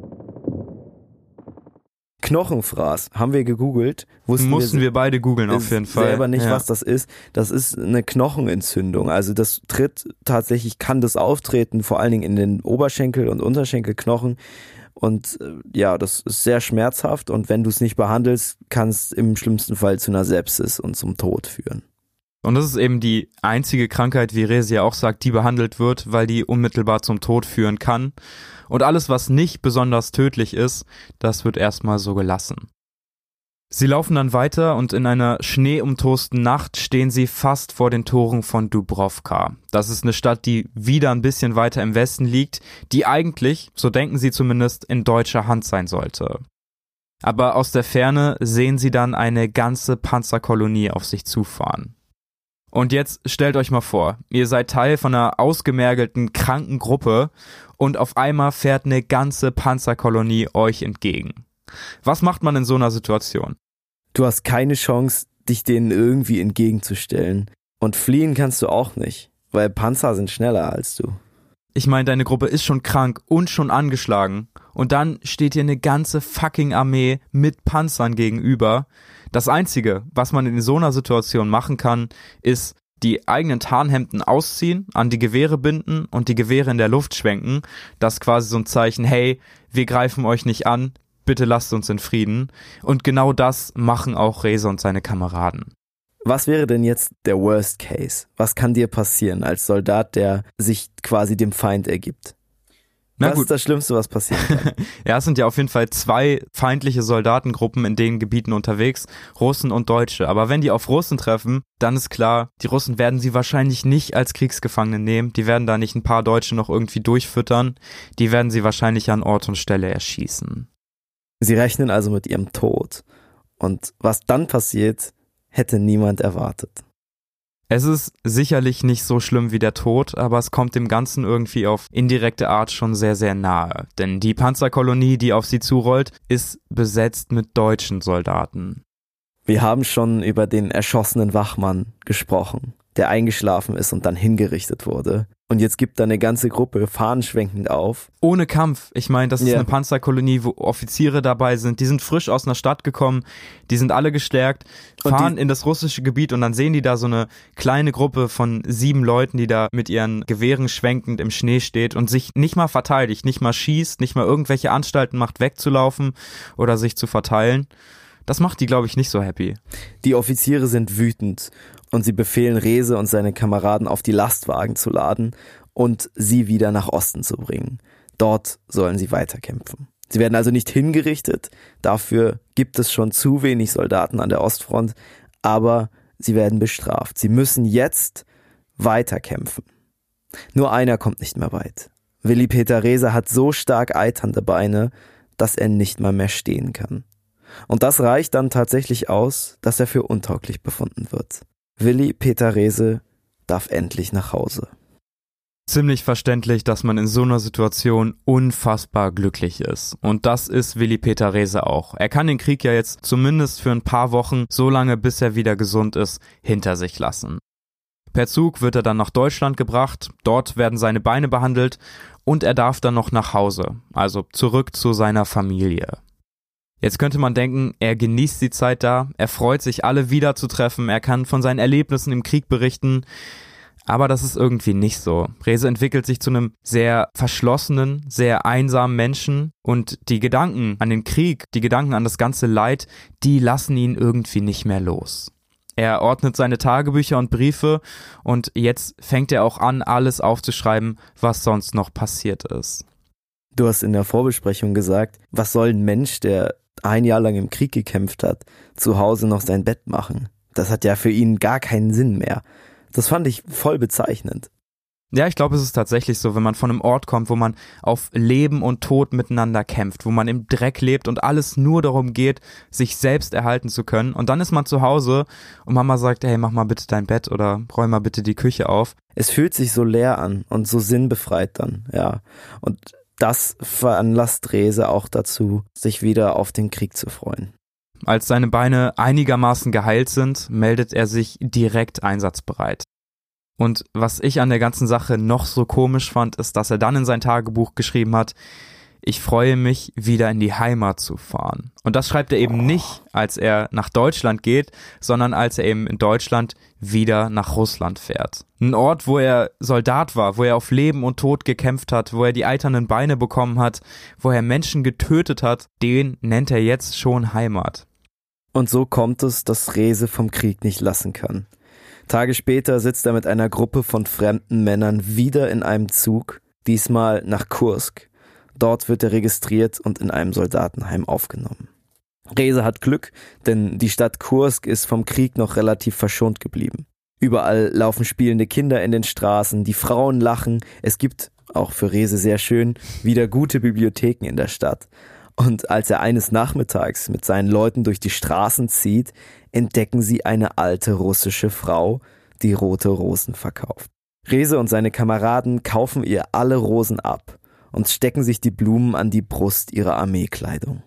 Knochenfraß, haben wir gegoogelt. Mussten wir beide googeln auf jeden Fall. Selber nicht, was das ist. Das ist eine Knochenentzündung. Also das kann das auftreten, vor allen Dingen in den Oberschenkel- und Unterschenkelknochen. Und ja, das ist sehr schmerzhaft und wenn du es nicht behandelst, kann es im schlimmsten Fall zu einer Sepsis und zum Tod führen. Und das ist eben die einzige Krankheit, wie Reze ja auch sagt, die behandelt wird, weil die unmittelbar zum Tod führen kann. Und alles, was nicht besonders tödlich ist, das wird erstmal so gelassen. Sie laufen dann weiter und in einer schneeumtosten Nacht stehen sie fast vor den Toren von Dubrovka. Das ist eine Stadt, die wieder ein bisschen weiter im Westen liegt, die eigentlich, so denken sie zumindest, in deutscher Hand sein sollte. Aber aus der Ferne sehen sie dann eine ganze Panzerkolonie auf sich zufahren. Und jetzt stellt euch mal vor, ihr seid Teil von einer ausgemergelten, kranken Gruppe und auf einmal fährt eine ganze Panzerkolonie euch entgegen. Was macht man in so einer Situation? Du hast keine Chance, dich denen irgendwie entgegenzustellen. Und fliehen kannst du auch nicht, weil Panzer sind schneller als du. Ich meine, deine Gruppe ist schon krank und schon angeschlagen. Und dann steht dir eine ganze fucking Armee mit Panzern gegenüber. Das Einzige, was man in so einer Situation machen kann, ist die eigenen Tarnhemden ausziehen, an die Gewehre binden und die Gewehre in der Luft schwenken. Das ist quasi so ein Zeichen, hey, wir greifen euch nicht an, bitte lasst uns in Frieden. Und genau das machen auch Reze und seine Kameraden. Was wäre denn jetzt der Worst Case? Was kann dir passieren als Soldat, der sich quasi dem Feind ergibt? Was ist das Schlimmste, was passieren kann? Ja, es sind ja auf jeden Fall 2 feindliche Soldatengruppen in den Gebieten unterwegs, Russen und Deutsche. Aber wenn die auf Russen treffen, dann ist klar, die Russen werden sie wahrscheinlich nicht als Kriegsgefangene nehmen. Die werden da nicht ein paar Deutsche noch irgendwie durchfüttern. Die werden sie wahrscheinlich an Ort und Stelle erschießen. Sie rechnen also mit ihrem Tod. Und was dann passiert, hätte niemand erwartet. Es ist sicherlich nicht so schlimm wie der Tod, aber es kommt dem Ganzen irgendwie auf indirekte Art schon sehr, sehr nahe. Denn die Panzerkolonie, die auf sie zurollt, ist besetzt mit deutschen Soldaten. Wir haben schon über den erschossenen Wachmann gesprochen, der eingeschlafen ist und dann hingerichtet wurde. Und jetzt gibt da eine ganze Gruppe fahnenschwenkend auf. Ohne Kampf. Ich meine, das ist eine Panzerkolonie, wo Offiziere dabei sind. Die sind frisch aus einer Stadt gekommen. Die sind alle gestärkt, fahren in das russische Gebiet und dann sehen die da so eine kleine Gruppe von 7 Leuten, die da mit ihren Gewehren schwenkend im Schnee steht und sich nicht mal verteidigt, nicht mal schießt, nicht mal irgendwelche Anstalten macht, wegzulaufen oder sich zu verteilen. Das macht die, glaube ich, nicht so happy. Die Offiziere sind wütend und sie befehlen Reze und seine Kameraden auf die Lastwagen zu laden und sie wieder nach Osten zu bringen. Dort sollen sie weiterkämpfen. Sie werden also nicht hingerichtet, dafür gibt es schon zu wenig Soldaten an der Ostfront, aber sie werden bestraft. Sie müssen jetzt weiterkämpfen. Nur einer kommt nicht mehr weit. Willi Peter Reze hat so stark eiternde Beine, dass er nicht mal mehr stehen kann. Und das reicht dann tatsächlich aus, dass er für untauglich befunden wird. Willi Peter Reze darf endlich nach Hause. Ziemlich verständlich, dass man in so einer Situation unfassbar glücklich ist. Und das ist Willi Peter Reze auch. Er kann den Krieg ja jetzt zumindest für ein paar Wochen, so lange bis er wieder gesund ist, hinter sich lassen. Per Zug wird er dann nach Deutschland gebracht, dort werden seine Beine behandelt und er darf dann noch nach Hause, also zurück zu seiner Familie. Jetzt könnte man denken, er genießt die Zeit da, er freut sich, alle wiederzutreffen, er kann von seinen Erlebnissen im Krieg berichten, aber das ist irgendwie nicht so. Reze entwickelt sich zu einem sehr verschlossenen, sehr einsamen Menschen und die Gedanken an den Krieg, die Gedanken an das ganze Leid, die lassen ihn irgendwie nicht mehr los. Er ordnet seine Tagebücher und Briefe und jetzt fängt er auch an, alles aufzuschreiben, was sonst noch passiert ist. Du hast in der Vorbesprechung gesagt, was soll ein Mensch, der 1 Jahr lang im Krieg gekämpft hat, zu Hause noch sein Bett machen? Das hat ja für ihn gar keinen Sinn mehr. Das fand ich voll bezeichnend. Ja, ich glaube, es ist tatsächlich so, wenn man von einem Ort kommt, wo man auf Leben und Tod miteinander kämpft, wo man im Dreck lebt und alles nur darum geht, sich selbst erhalten zu können. Und dann ist man zu Hause und Mama sagt, hey, mach mal bitte dein Bett oder räum mal bitte die Küche auf. Es fühlt sich so leer an und so sinnbefreit dann, ja. Und das veranlasst Reze auch dazu, sich wieder auf den Krieg zu freuen. Als seine Beine einigermaßen geheilt sind, meldet er sich direkt einsatzbereit. Und was ich an der ganzen Sache noch so komisch fand, ist, dass er dann in sein Tagebuch geschrieben hat, ich freue mich, wieder in die Heimat zu fahren. Und das schreibt er eben nicht, als er nach Deutschland geht, sondern als er eben in Deutschland wieder nach Russland fährt. Ein Ort, wo er Soldat war, wo er auf Leben und Tod gekämpft hat, wo er die eiternen Beine bekommen hat, wo er Menschen getötet hat, den nennt er jetzt schon Heimat. Und so kommt es, dass Reze vom Krieg nicht lassen kann. Tage später sitzt er mit einer Gruppe von fremden Männern wieder in einem Zug, diesmal nach Kursk. Dort wird er registriert und in einem Soldatenheim aufgenommen. Reze hat Glück, denn die Stadt Kursk ist vom Krieg noch relativ verschont geblieben. Überall laufen spielende Kinder in den Straßen, die Frauen lachen. Es gibt, auch für Reze sehr schön, wieder gute Bibliotheken in der Stadt. Und als er eines Nachmittags mit seinen Leuten durch die Straßen zieht, entdecken sie eine alte russische Frau, die rote Rosen verkauft. Reze und seine Kameraden kaufen ihr alle Rosen ab und stecken sich die Blumen an die Brust ihrer Armeekleidung.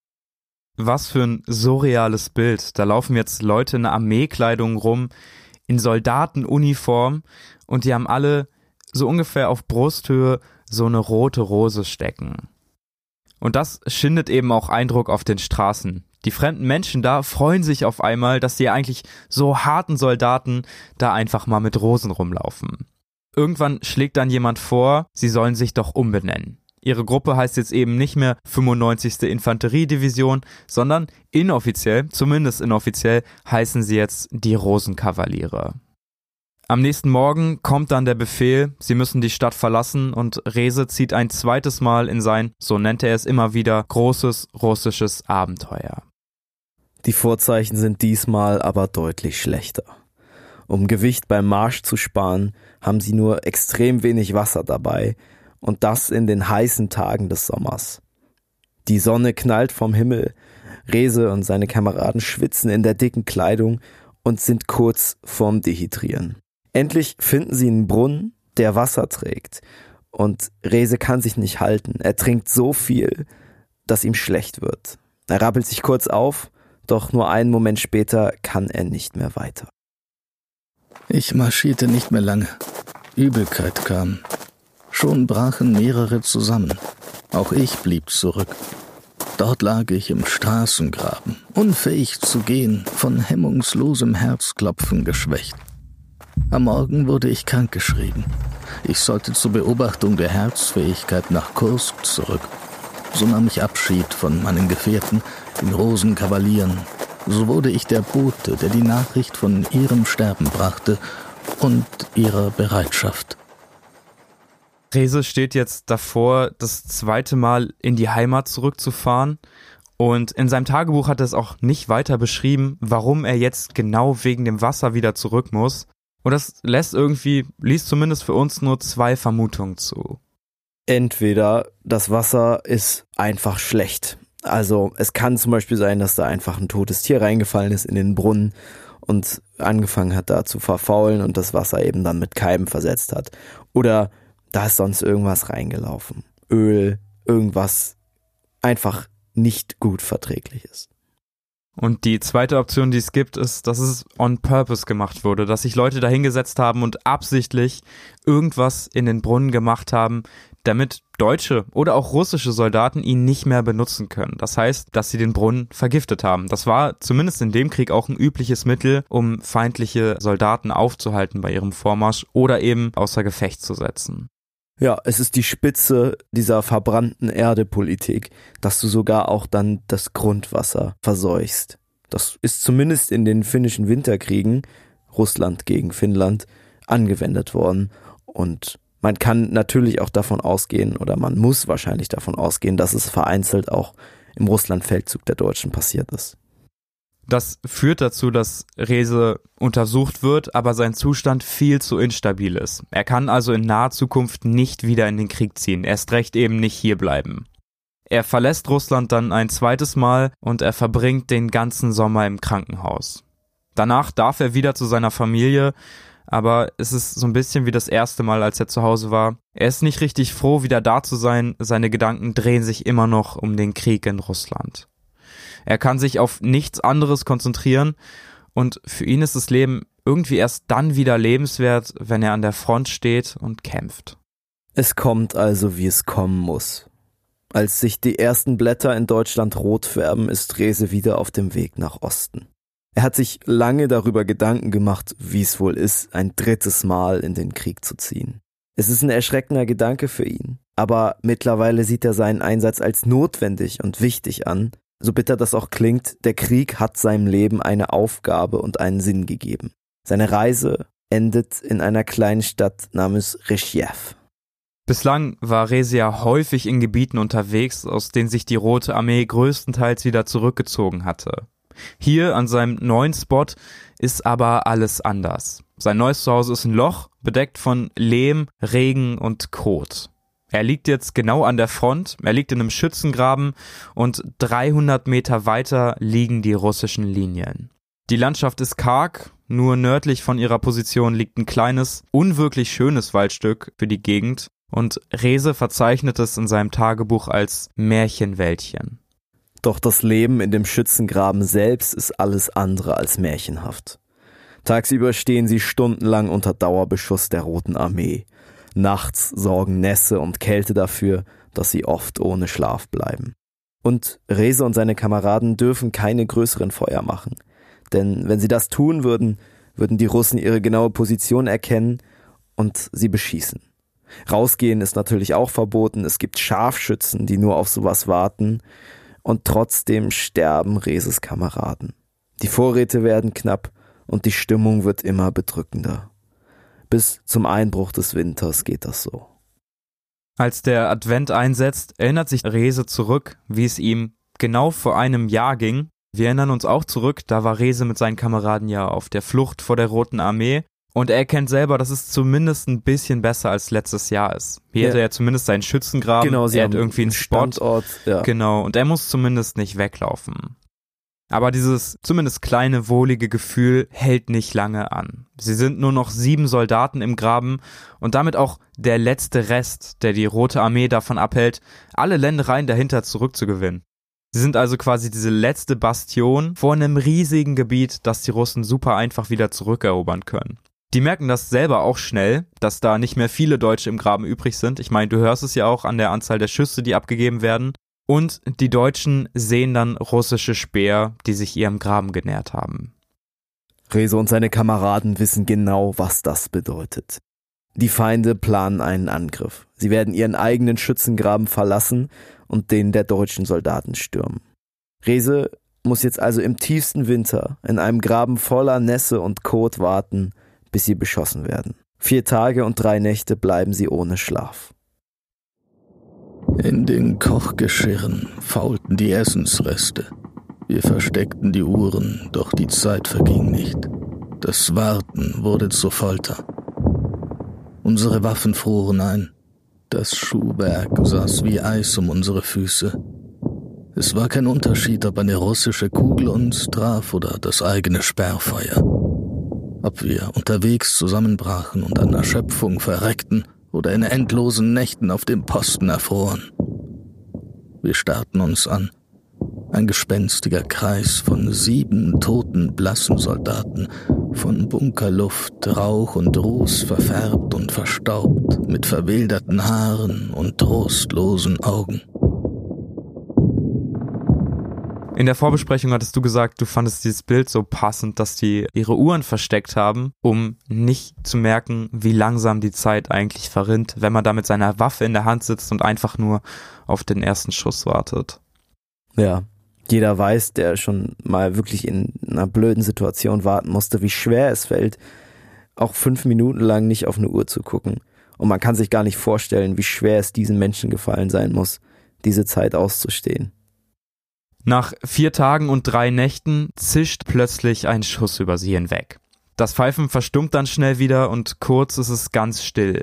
Was für ein surreales Bild. Da laufen jetzt Leute in Armeekleidung rum, in Soldatenuniform und die haben alle so ungefähr auf Brusthöhe so eine rote Rose stecken. Und das schindet eben auch Eindruck auf den Straßen. Die fremden Menschen da freuen sich auf einmal, dass die eigentlich so harten Soldaten da einfach mal mit Rosen rumlaufen. Irgendwann schlägt dann jemand vor, sie sollen sich doch umbenennen. Ihre Gruppe heißt jetzt eben nicht mehr 95. Infanteriedivision, sondern inoffiziell, zumindest inoffiziell, heißen sie jetzt die Rosenkavaliere. Am nächsten Morgen kommt dann der Befehl, sie müssen die Stadt verlassen und Reze zieht ein zweites Mal in sein, so nennt er es immer wieder, großes russisches Abenteuer. Die Vorzeichen sind diesmal aber deutlich schlechter. Um Gewicht beim Marsch zu sparen, haben sie nur extrem wenig Wasser dabei und das in den heißen Tagen des Sommers. Die Sonne knallt vom Himmel, Reze und seine Kameraden schwitzen in der dicken Kleidung und sind kurz vorm Dehydrieren. Endlich finden sie einen Brunnen, der Wasser trägt und Reze kann sich nicht halten. Er trinkt so viel, dass ihm schlecht wird. Er rappelt sich kurz auf, doch nur einen Moment später kann er nicht mehr weiter. Ich marschierte nicht mehr lange. Übelkeit kam. Schon brachen mehrere zusammen. Auch ich blieb zurück. Dort lag ich im Straßengraben, unfähig zu gehen, von hemmungslosem Herzklopfen geschwächt. Am Morgen wurde ich krankgeschrieben. Ich sollte zur Beobachtung der Herzfähigkeit nach Kursk zurück. So nahm ich Abschied von meinen Gefährten, den Rosenkavalieren. So wurde ich der Bote, der die Nachricht von ihrem Sterben brachte und ihrer Bereitschaft. Reze steht jetzt davor, das zweite Mal in die Heimat zurückzufahren. Und in seinem Tagebuch hat er es auch nicht weiter beschrieben, warum er jetzt genau wegen dem Wasser wieder zurück muss. Und das ließ zumindest für uns nur 2 Vermutungen zu. Entweder das Wasser ist einfach schlecht. Also es kann zum Beispiel sein, dass da einfach ein totes Tier reingefallen ist in den Brunnen und angefangen hat da zu verfaulen und das Wasser eben dann mit Keimen versetzt hat. Oder da ist sonst irgendwas reingelaufen. Öl, irgendwas einfach nicht gut verträglich ist. Und die zweite Option, die es gibt, ist, dass es on purpose gemacht wurde, dass sich Leute dahingesetzt haben und absichtlich irgendwas in den Brunnen gemacht haben, damit deutsche oder auch russische Soldaten ihn nicht mehr benutzen können. Das heißt, dass sie den Brunnen vergiftet haben. Das war zumindest in dem Krieg auch ein übliches Mittel, um feindliche Soldaten aufzuhalten bei ihrem Vormarsch oder eben außer Gefecht zu setzen. Ja, es ist die Spitze dieser verbrannten Erde-Politik, dass du sogar auch dann das Grundwasser verseuchst. Das ist zumindest in den finnischen Winterkriegen, Russland gegen Finnland, angewendet worden. Und man kann natürlich auch davon ausgehen, oder man muss wahrscheinlich davon ausgehen, dass es vereinzelt auch im Russlandfeldzug der Deutschen passiert ist. Das führt dazu, dass Reze untersucht wird, aber sein Zustand viel zu instabil ist. Er kann also in naher Zukunft nicht wieder in den Krieg ziehen, erst recht eben nicht hierbleiben. Er verlässt Russland dann ein zweites Mal und er verbringt den ganzen Sommer im Krankenhaus. Danach darf er wieder zu seiner Familie, aber es ist so ein bisschen wie das erste Mal, als er zu Hause war. Er ist nicht richtig froh, wieder da zu sein, seine Gedanken drehen sich immer noch um den Krieg in Russland. Er kann sich auf nichts anderes konzentrieren und für ihn ist das Leben irgendwie erst dann wieder lebenswert, wenn er an der Front steht und kämpft. Es kommt also, wie es kommen muss. Als sich die ersten Blätter in Deutschland rot färben, ist Reze wieder auf dem Weg nach Osten. Er hat sich lange darüber Gedanken gemacht, wie es wohl ist, ein drittes Mal in den Krieg zu ziehen. Es ist ein erschreckender Gedanke für ihn, aber mittlerweile sieht er seinen Einsatz als notwendig und wichtig an. So bitter das auch klingt, der Krieg hat seinem Leben eine Aufgabe und einen Sinn gegeben. Seine Reise endet in einer kleinen Stadt namens Reshiev. Bislang war Reze ja häufig in Gebieten unterwegs, aus denen sich die Rote Armee größtenteils wieder zurückgezogen hatte. Hier an seinem neuen Spot ist aber alles anders. Sein neues Zuhause ist ein Loch, bedeckt von Lehm, Regen und Kot. Er liegt jetzt genau an der Front, er liegt in einem Schützengraben und 300 Meter weiter liegen die russischen Linien. Die Landschaft ist karg, nur nördlich von ihrer Position liegt ein kleines, unwirklich schönes Waldstück für die Gegend und Reze verzeichnet es in seinem Tagebuch als Märchenwäldchen. Doch das Leben in dem Schützengraben selbst ist alles andere als märchenhaft. Tagsüber stehen sie stundenlang unter Dauerbeschuss der Roten Armee. Nachts sorgen Nässe und Kälte dafür, dass sie oft ohne Schlaf bleiben. Und Reze und seine Kameraden dürfen keine größeren Feuer machen. Denn wenn sie das tun würden, würden die Russen ihre genaue Position erkennen und sie beschießen. Rausgehen ist natürlich auch verboten, es gibt Scharfschützen, die nur auf sowas warten. Und trotzdem sterben Rezes Kameraden. Die Vorräte werden knapp und die Stimmung wird immer bedrückender. Bis zum Einbruch des Winters geht das so. Als der Advent einsetzt, erinnert sich Reze zurück, wie es ihm genau vor einem Jahr ging. Wir erinnern uns auch zurück, da war Reze mit seinen Kameraden ja auf der Flucht vor der Roten Armee. Und er erkennt selber, dass es zumindest ein bisschen besser als letztes Jahr ist. Hier hat er ja zumindest seinen Schützengraben, genau, er hat irgendwie einen Standort. Ja. Genau, und er muss zumindest nicht weglaufen. Aber dieses zumindest kleine, wohlige Gefühl hält nicht lange an. Sie sind nur noch 7 Soldaten im Graben und damit auch der letzte Rest, der die Rote Armee davon abhält, alle Ländereien dahinter zurückzugewinnen. Sie sind also quasi diese letzte Bastion vor einem riesigen Gebiet, das die Russen super einfach wieder zurückerobern können. Die merken das selber auch schnell, dass da nicht mehr viele Deutsche im Graben übrig sind. Ich meine, du hörst es ja auch an der Anzahl der Schüsse, die abgegeben werden. Und die Deutschen sehen dann russische Späher, die sich ihrem Graben genähert haben. Reze und seine Kameraden wissen genau, was das bedeutet. Die Feinde planen einen Angriff. Sie werden ihren eigenen Schützengraben verlassen und den der deutschen Soldaten stürmen. Reze muss jetzt also im tiefsten Winter in einem Graben voller Nässe und Kot warten, bis sie beschossen werden. 4 Tage und 3 Nächte bleiben sie ohne Schlaf. In den Kochgeschirren faulten die Essensreste. Wir versteckten die Uhren, doch die Zeit verging nicht. Das Warten wurde zur Folter. Unsere Waffen froren ein. Das Schuhwerk saß wie Eis um unsere Füße. Es war kein Unterschied, ob eine russische Kugel uns traf oder das eigene Sperrfeuer. Ob wir unterwegs zusammenbrachen und an Erschöpfung verreckten oder in endlosen Nächten auf dem Posten erfroren. Wir starrten uns an. Ein gespenstiger Kreis von 7 toten, blassen Soldaten, von Bunkerluft, Rauch und Ruß verfärbt und verstaubt, mit verwilderten Haaren und trostlosen Augen. In der Vorbesprechung hattest du gesagt, du fandest dieses Bild so passend, dass die ihre Uhren versteckt haben, um nicht zu merken, wie langsam die Zeit eigentlich verrinnt, wenn man da mit seiner Waffe in der Hand sitzt und einfach nur auf den ersten Schuss wartet. Ja, jeder weiß, der schon mal wirklich in einer blöden Situation warten musste, wie schwer es fällt, auch 5 Minuten lang nicht auf eine Uhr zu gucken. Und man kann sich gar nicht vorstellen, wie schwer es diesen Menschen gefallen sein muss, diese Zeit auszustehen. Nach 4 Tagen und 3 Nächten zischt plötzlich ein Schuss über sie hinweg. Das Pfeifen verstummt dann schnell wieder und kurz ist es ganz still.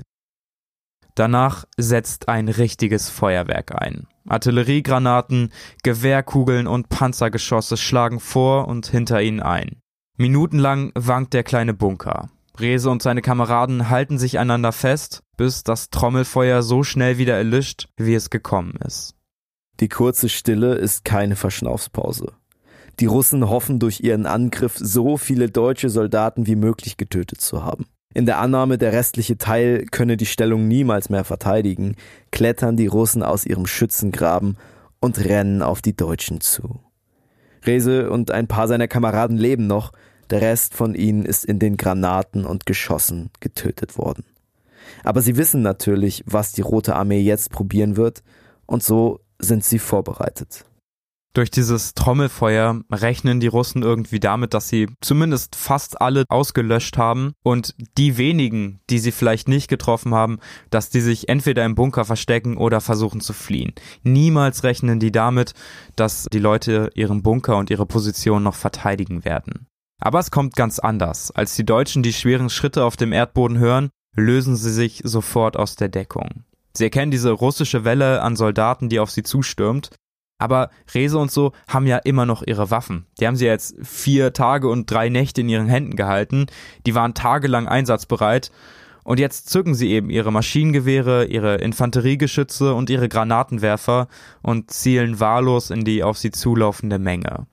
Danach setzt ein richtiges Feuerwerk ein. Artilleriegranaten, Gewehrkugeln und Panzergeschosse schlagen vor und hinter ihnen ein. Minutenlang wankt der kleine Bunker. Reze und seine Kameraden halten sich einander fest, bis das Trommelfeuer so schnell wieder erlischt, wie es gekommen ist. Die kurze Stille ist keine Verschnaufspause. Die Russen hoffen durch ihren Angriff, so viele deutsche Soldaten wie möglich getötet zu haben. In der Annahme, der restliche Teil könne die Stellung niemals mehr verteidigen, klettern die Russen aus ihrem Schützengraben und rennen auf die Deutschen zu. Reze und ein paar seiner Kameraden leben noch, der Rest von ihnen ist in den Granaten und Geschossen getötet worden. Aber sie wissen natürlich, was die Rote Armee jetzt probieren wird, und so sind sie vorbereitet. Durch dieses Trommelfeuer rechnen die Russen irgendwie damit, dass sie zumindest fast alle ausgelöscht haben und die wenigen, die sie vielleicht nicht getroffen haben, dass die sich entweder im Bunker verstecken oder versuchen zu fliehen. Niemals rechnen die damit, dass die Leute ihren Bunker und ihre Position noch verteidigen werden. Aber es kommt ganz anders. Als die Deutschen die schweren Schritte auf dem Erdboden hören, lösen sie sich sofort aus der Deckung. Sie erkennen diese russische Welle an Soldaten, die auf sie zustürmt. Aber Reze und so haben ja immer noch ihre Waffen. Die haben sie jetzt 4 Tage und 3 Nächte in ihren Händen gehalten. Die waren tagelang einsatzbereit. Und jetzt zücken sie eben ihre Maschinengewehre, ihre Infanteriegeschütze und ihre Granatenwerfer und zielen wahllos in die auf sie zulaufende Menge.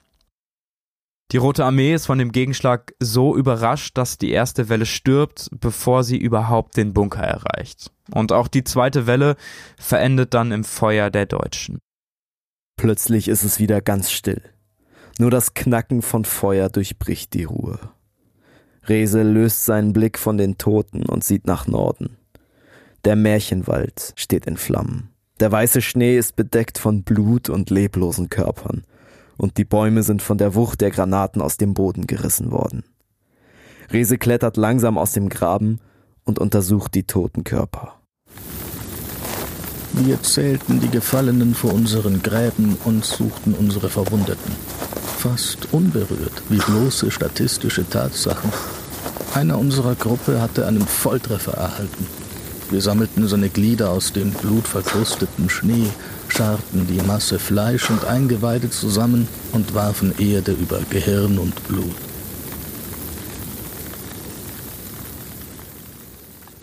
Die Rote Armee ist von dem Gegenschlag so überrascht, dass die erste Welle stirbt, bevor sie überhaupt den Bunker erreicht. Und auch die zweite Welle verendet dann im Feuer der Deutschen. Plötzlich ist es wieder ganz still. Nur das Knacken von Feuer durchbricht die Ruhe. Reze löst seinen Blick von den Toten und sieht nach Norden. Der Märchenwald steht in Flammen. Der weiße Schnee ist bedeckt von Blut und leblosen Körpern. Und die Bäume sind von der Wucht der Granaten aus dem Boden gerissen worden. Reze klettert langsam aus dem Graben und untersucht die toten Körper. Wir zählten die Gefallenen vor unseren Gräben und suchten unsere Verwundeten. Fast unberührt, wie bloße statistische Tatsachen. Einer unserer Gruppe hatte einen Volltreffer erhalten. Wir sammelten seine Glieder aus dem blutverkrusteten Schnee, scharten die Masse Fleisch und Eingeweide zusammen und warfen Erde über Gehirn und Blut.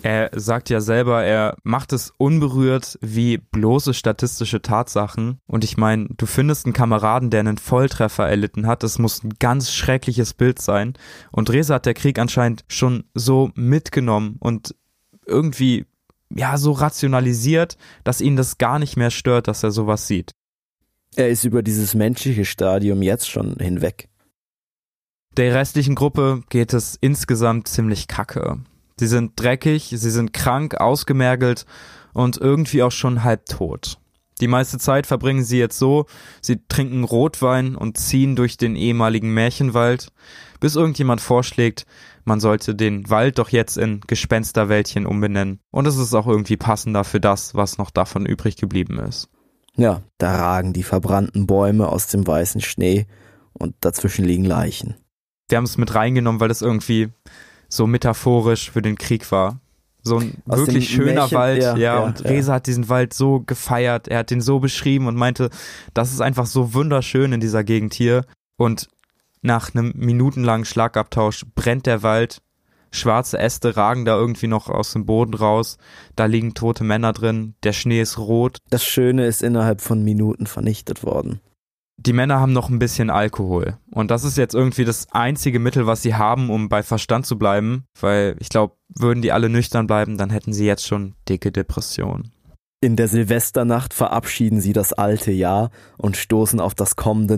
Er sagt ja selber, er macht es unberührt wie bloße statistische Tatsachen. Und ich meine, du findest einen Kameraden, der einen Volltreffer erlitten hat. Das muss ein ganz schreckliches Bild sein. Und Reza hat der Krieg anscheinend schon so mitgenommen und irgendwie so rationalisiert, dass ihn das gar nicht mehr stört, dass er sowas sieht. Er ist über dieses menschliche Stadium jetzt schon hinweg. Der restlichen Gruppe geht es insgesamt ziemlich kacke. Sie sind dreckig, sie sind krank, ausgemergelt und irgendwie auch schon halbtot. Die meiste Zeit verbringen sie jetzt so, sie trinken Rotwein und ziehen durch den ehemaligen Märchenwald, bis irgendjemand vorschlägt, man sollte den Wald doch jetzt in Gespensterwäldchen umbenennen. Und es ist auch irgendwie passender für das, was noch davon übrig geblieben ist. Ja, da ragen die verbrannten Bäume aus dem weißen Schnee und dazwischen liegen Leichen. Wir haben es mit reingenommen, weil es irgendwie so metaphorisch für den Krieg war. So ein aus wirklich schöner Märchen, Wald, und Reza hat diesen Wald so gefeiert, er hat den so beschrieben und meinte, das ist einfach so wunderschön in dieser Gegend hier. Und nach einem minutenlangen Schlagabtausch brennt der Wald, schwarze Äste ragen da irgendwie noch aus dem Boden raus, da liegen tote Männer drin, der Schnee ist rot. Das Schöne ist innerhalb von Minuten vernichtet worden. Die Männer haben noch ein bisschen Alkohol und das ist jetzt irgendwie das einzige Mittel, was sie haben, um bei Verstand zu bleiben, weil ich glaube, würden die alle nüchtern bleiben, dann hätten sie jetzt schon dicke Depressionen. In der Silvesternacht verabschieden sie das alte Jahr und stoßen auf das kommende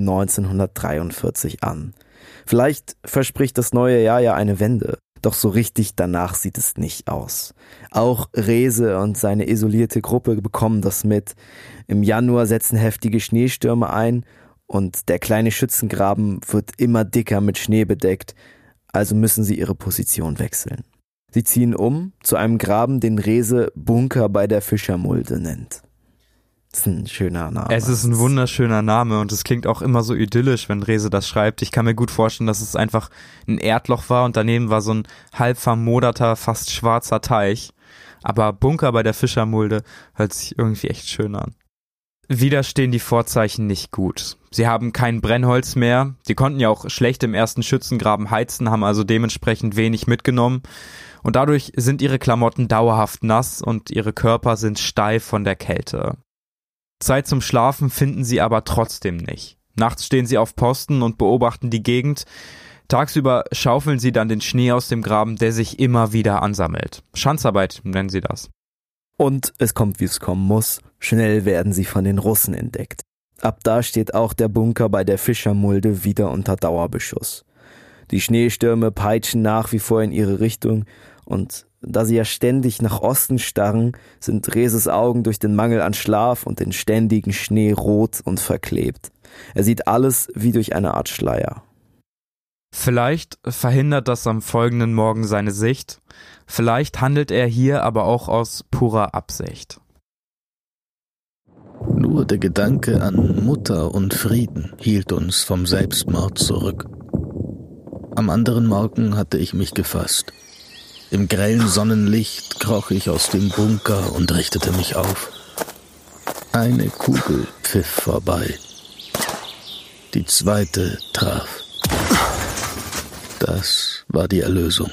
1943 an. Vielleicht verspricht das neue Jahr ja eine Wende, doch so richtig danach sieht es nicht aus. Auch Reze und seine isolierte Gruppe bekommen das mit. Im Januar setzen heftige Schneestürme ein und der kleine Schützengraben wird immer dicker mit Schnee bedeckt, also müssen sie ihre Position wechseln. Sie ziehen um zu einem Graben, den Reze Bunker bei der Fischermulde nennt. Das ist ein schöner Name. Es ist ein wunderschöner Name und es klingt auch immer so idyllisch, wenn Reze das schreibt. Ich kann mir gut vorstellen, dass es einfach ein Erdloch war und daneben war so ein halb vermoderter, fast schwarzer Teich. Aber Bunker bei der Fischermulde hört sich irgendwie echt schön an. Wieder stehen die Vorzeichen nicht gut. Sie haben kein Brennholz mehr. Die konnten ja auch schlecht im ersten Schützengraben heizen, haben also dementsprechend wenig mitgenommen. Und dadurch sind ihre Klamotten dauerhaft nass und ihre Körper sind steif von der Kälte. Zeit zum Schlafen finden sie aber trotzdem nicht. Nachts stehen sie auf Posten und beobachten die Gegend. Tagsüber schaufeln sie dann den Schnee aus dem Graben, der sich immer wieder ansammelt. Schanzarbeit nennen sie das. Und es kommt, wie es kommen muss. Schnell werden sie von den Russen entdeckt. Ab da steht auch der Bunker bei der Fischermulde wieder unter Dauerbeschuss. Die Schneestürme peitschen nach wie vor in ihre Richtung und da sie ja ständig nach Osten starren, sind Rezes Augen durch den Mangel an Schlaf und den ständigen Schnee rot und verklebt. Er sieht alles wie durch eine Art Schleier. Vielleicht verhindert das am folgenden Morgen seine Sicht, vielleicht handelt er hier aber auch aus purer Absicht. Nur der Gedanke an Mutter und Frieden hielt uns vom Selbstmord zurück. Am anderen Morgen hatte ich mich gefasst. Im grellen Sonnenlicht kroch ich aus dem Bunker und richtete mich auf. Eine Kugel pfiff vorbei. Die zweite traf. Das war die Erlösung.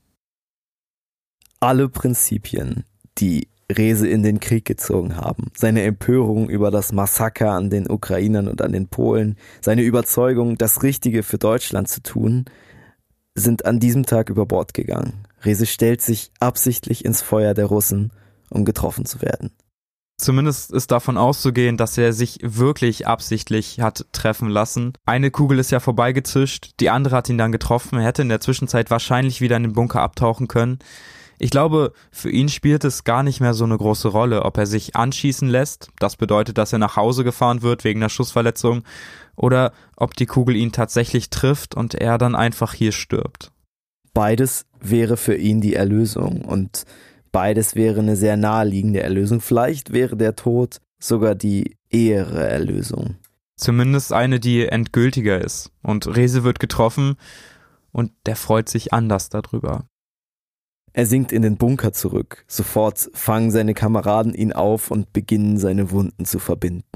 Alle Prinzipien, die Reze in den Krieg gezogen haben, seine Empörung über das Massaker an den Ukrainern und an den Polen, seine Überzeugung, das Richtige für Deutschland zu tun, sind an diesem Tag über Bord gegangen. Reze stellt sich absichtlich ins Feuer der Russen, um getroffen zu werden. Zumindest ist davon auszugehen, dass er sich wirklich absichtlich hat treffen lassen. Eine Kugel ist ja vorbeigezischt, die andere hat ihn dann getroffen. Er hätte in der Zwischenzeit wahrscheinlich wieder in den Bunker abtauchen können. Ich glaube, für ihn spielt es gar nicht mehr so eine große Rolle, ob er sich anschießen lässt, das bedeutet, dass er nach Hause gefahren wird wegen einer Schussverletzung, oder ob die Kugel ihn tatsächlich trifft und er dann einfach hier stirbt. Beides wäre für ihn die Erlösung und beides wäre eine sehr naheliegende Erlösung. Vielleicht wäre der Tod sogar die ehere Erlösung. Zumindest eine, die endgültiger ist. Und Reze wird getroffen und der freut sich anders darüber. Er sinkt in den Bunker zurück. Sofort fangen seine Kameraden ihn auf und beginnen seine Wunden zu verbinden.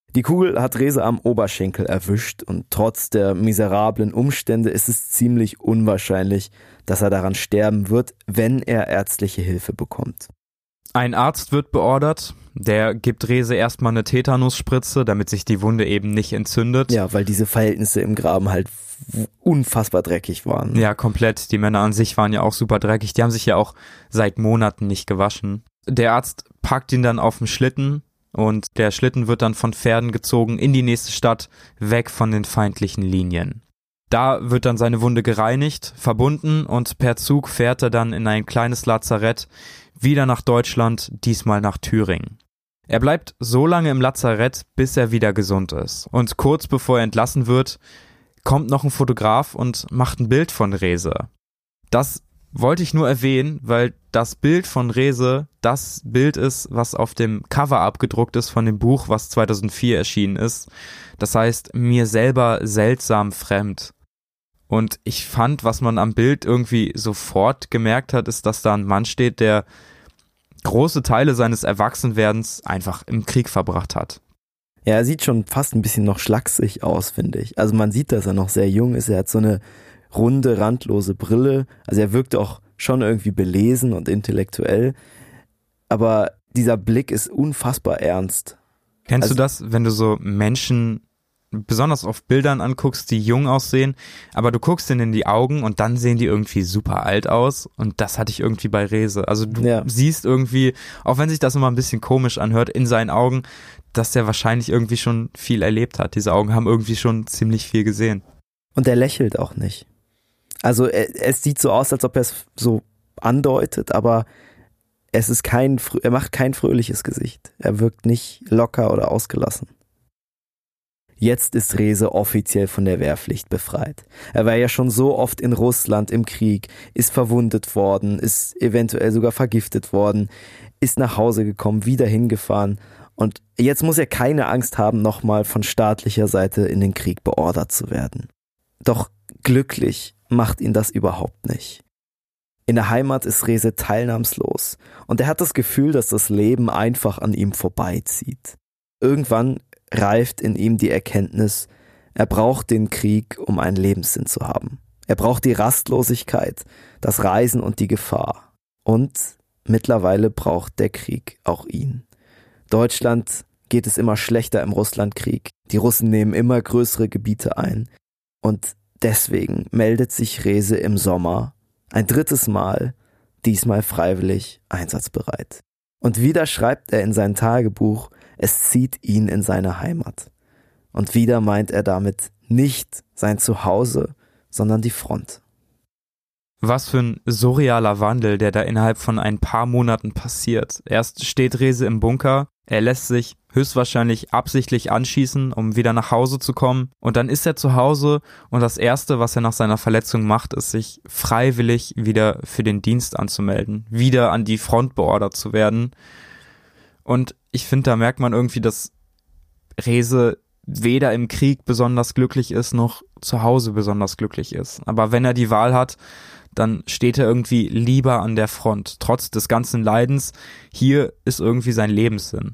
Die Kugel hat Reze am Oberschenkel erwischt und trotz der miserablen Umstände ist es ziemlich unwahrscheinlich, dass er daran sterben wird, wenn er ärztliche Hilfe bekommt. Ein Arzt wird beordert, der gibt Reze erstmal eine Tetanusspritze, damit sich die Wunde eben nicht entzündet. Ja, weil diese Verhältnisse im Graben halt unfassbar dreckig waren. Ja, komplett. Die Männer an sich waren ja auch super dreckig. Die haben sich ja auch seit Monaten nicht gewaschen. Der Arzt packt ihn dann auf den Schlitten und der Schlitten wird dann von Pferden gezogen in die nächste Stadt, weg von den feindlichen Linien. Da wird dann seine Wunde gereinigt, verbunden und per Zug fährt er dann in ein kleines Lazarett wieder nach Deutschland, diesmal nach Thüringen. Er bleibt so lange im Lazarett, bis er wieder gesund ist. Und kurz bevor er entlassen wird, kommt noch ein Fotograf und macht ein Bild von Reze. Das wollte ich nur erwähnen, weil das Bild von Reze das Bild ist, was auf dem Cover abgedruckt ist von dem Buch, was 2004 erschienen ist. Das heißt, mir selber seltsam fremd. Und ich fand, was man am Bild irgendwie sofort gemerkt hat, ist, dass da ein Mann steht, der große Teile seines Erwachsenwerdens einfach im Krieg verbracht hat. Ja, er sieht schon fast ein bisschen noch schlaksig aus, finde ich. Also man sieht, dass er noch sehr jung ist. Er hat so eine runde, randlose Brille. Also er wirkt auch schon irgendwie belesen und intellektuell. Aber dieser Blick ist unfassbar ernst. Kennst du das, wenn du so Menschen besonders auf Bildern anguckst, die jung aussehen, aber du guckst ihnen in die Augen und dann sehen die irgendwie super alt aus und das hatte ich irgendwie bei Reze. Also du siehst irgendwie, auch wenn sich das immer ein bisschen komisch anhört, in seinen Augen, dass der wahrscheinlich irgendwie schon viel erlebt hat. Diese Augen haben irgendwie schon ziemlich viel gesehen. Und er lächelt auch nicht. Also es sieht so aus, als ob er es so andeutet, aber er macht kein fröhliches Gesicht. Er wirkt nicht locker oder ausgelassen. Jetzt ist Reze offiziell von der Wehrpflicht befreit. Er war ja schon so oft in Russland im Krieg, ist verwundet worden, ist eventuell sogar vergiftet worden, ist nach Hause gekommen, wieder hingefahren und jetzt muss er keine Angst haben, nochmal von staatlicher Seite in den Krieg beordert zu werden. Doch glücklich macht ihn das überhaupt nicht. In der Heimat ist Reze teilnahmslos und er hat das Gefühl, dass das Leben einfach an ihm vorbeizieht. Irgendwann reift in ihm die Erkenntnis, er braucht den Krieg, um einen Lebenssinn zu haben. Er braucht die Rastlosigkeit, das Reisen und die Gefahr. Und mittlerweile braucht der Krieg auch ihn. Deutschland geht es immer schlechter im Russlandkrieg. Die Russen nehmen immer größere Gebiete ein. Und deswegen meldet sich Reze im Sommer ein drittes Mal, diesmal freiwillig, einsatzbereit. Und wieder schreibt er in sein Tagebuch, es zieht ihn in seine Heimat. Und wieder meint er damit nicht sein Zuhause, sondern die Front. Was für ein surrealer Wandel, der da innerhalb von ein paar Monaten passiert. Erst steht Reze im Bunker, er lässt sich höchstwahrscheinlich absichtlich anschießen, um wieder nach Hause zu kommen. Und dann ist er zu Hause und das Erste, was er nach seiner Verletzung macht, ist, sich freiwillig wieder für den Dienst anzumelden, wieder an die Front beordert zu werden. Und ich finde, da merkt man irgendwie, dass Reze weder im Krieg besonders glücklich ist, noch zu Hause besonders glücklich ist. Aber wenn er die Wahl hat, dann steht er irgendwie lieber an der Front. Trotz des ganzen Leidens, hier ist irgendwie sein Lebenssinn.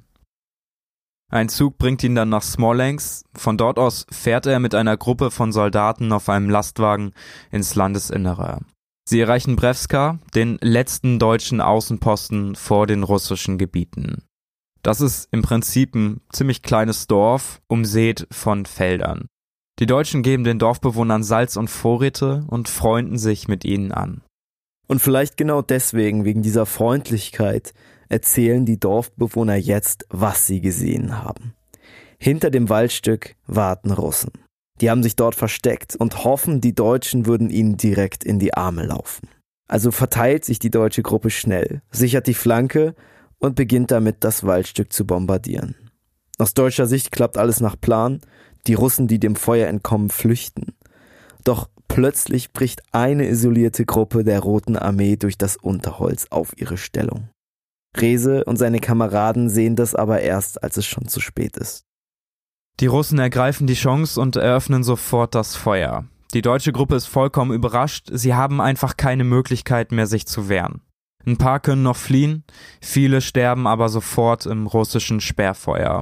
Ein Zug bringt ihn dann nach Smolensk. Von dort aus fährt er mit einer Gruppe von Soldaten auf einem Lastwagen ins Landesinnere. Sie erreichen Brewska, den letzten deutschen Außenposten vor den russischen Gebieten. Das ist im Prinzip ein ziemlich kleines Dorf, umsät von Feldern. Die Deutschen geben den Dorfbewohnern Salz und Vorräte und freunden sich mit ihnen an. Und vielleicht genau deswegen, wegen dieser Freundlichkeit, erzählen die Dorfbewohner jetzt, was sie gesehen haben. Hinter dem Waldstück warten Russen. Die haben sich dort versteckt und hoffen, die Deutschen würden ihnen direkt in die Arme laufen. Also verteilt sich die deutsche Gruppe schnell, sichert die Flanke und beginnt damit, das Waldstück zu bombardieren. Aus deutscher Sicht klappt alles nach Plan. Die Russen, die dem Feuer entkommen, flüchten. Doch plötzlich bricht eine isolierte Gruppe der Roten Armee durch das Unterholz auf ihre Stellung. Reze und seine Kameraden sehen das aber erst, als es schon zu spät ist. Die Russen ergreifen die Chance und eröffnen sofort das Feuer. Die deutsche Gruppe ist vollkommen überrascht. Sie haben einfach keine Möglichkeit mehr, sich zu wehren. Ein paar können noch fliehen, viele sterben aber sofort im russischen Sperrfeuer.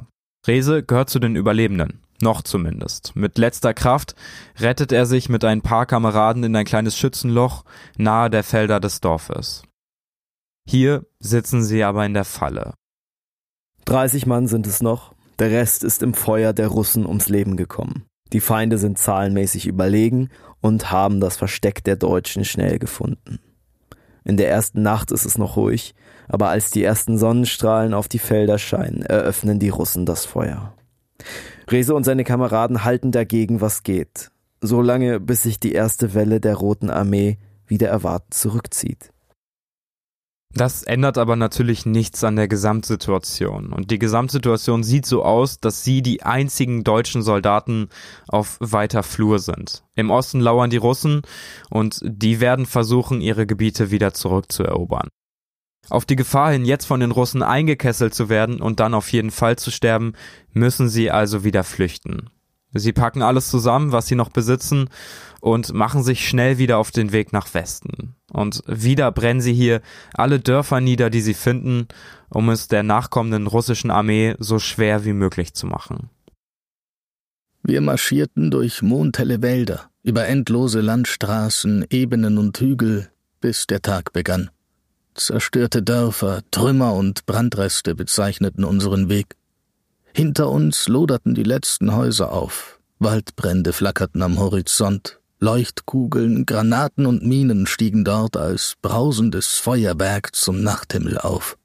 Rehse gehört zu den Überlebenden. Noch zumindest. Mit letzter Kraft rettet er sich mit ein paar Kameraden in ein kleines Schützenloch nahe der Felder des Dorfes. Hier sitzen sie aber in der Falle. 30 Mann sind es noch, der Rest ist im Feuer der Russen ums Leben gekommen. Die Feinde sind zahlenmäßig überlegen und haben das Versteck der Deutschen schnell gefunden. In der ersten Nacht ist es noch ruhig, aber als die ersten Sonnenstrahlen auf die Felder scheinen, eröffnen die Russen das Feuer. Rehse und seine Kameraden halten dagegen, was geht, solange bis sich die erste Welle der Roten Armee wieder erwartet zurückzieht. Das ändert aber natürlich nichts an der Gesamtsituation. Und die Gesamtsituation sieht so aus, dass sie die einzigen deutschen Soldaten auf weiter Flur sind. Im Osten lauern die Russen und die werden versuchen, ihre Gebiete wieder zurückzuerobern. Auf die Gefahr hin, jetzt von den Russen eingekesselt zu werden und dann auf jeden Fall zu sterben, müssen sie also wieder flüchten. Sie packen alles zusammen, was sie noch besitzen, und machen sich schnell wieder auf den Weg nach Westen. Und wieder brennen sie hier alle Dörfer nieder, die sie finden, um es der nachkommenden russischen Armee so schwer wie möglich zu machen. Wir marschierten durch mondhelle Wälder, über endlose Landstraßen, Ebenen und Hügel, bis der Tag begann. Zerstörte Dörfer, Trümmer und Brandreste bezeichneten unseren Weg. Hinter uns loderten die letzten Häuser auf, Waldbrände flackerten am Horizont, Leuchtkugeln, Granaten und Minen stiegen dort als brausendes Feuerwerk zum Nachthimmel auf.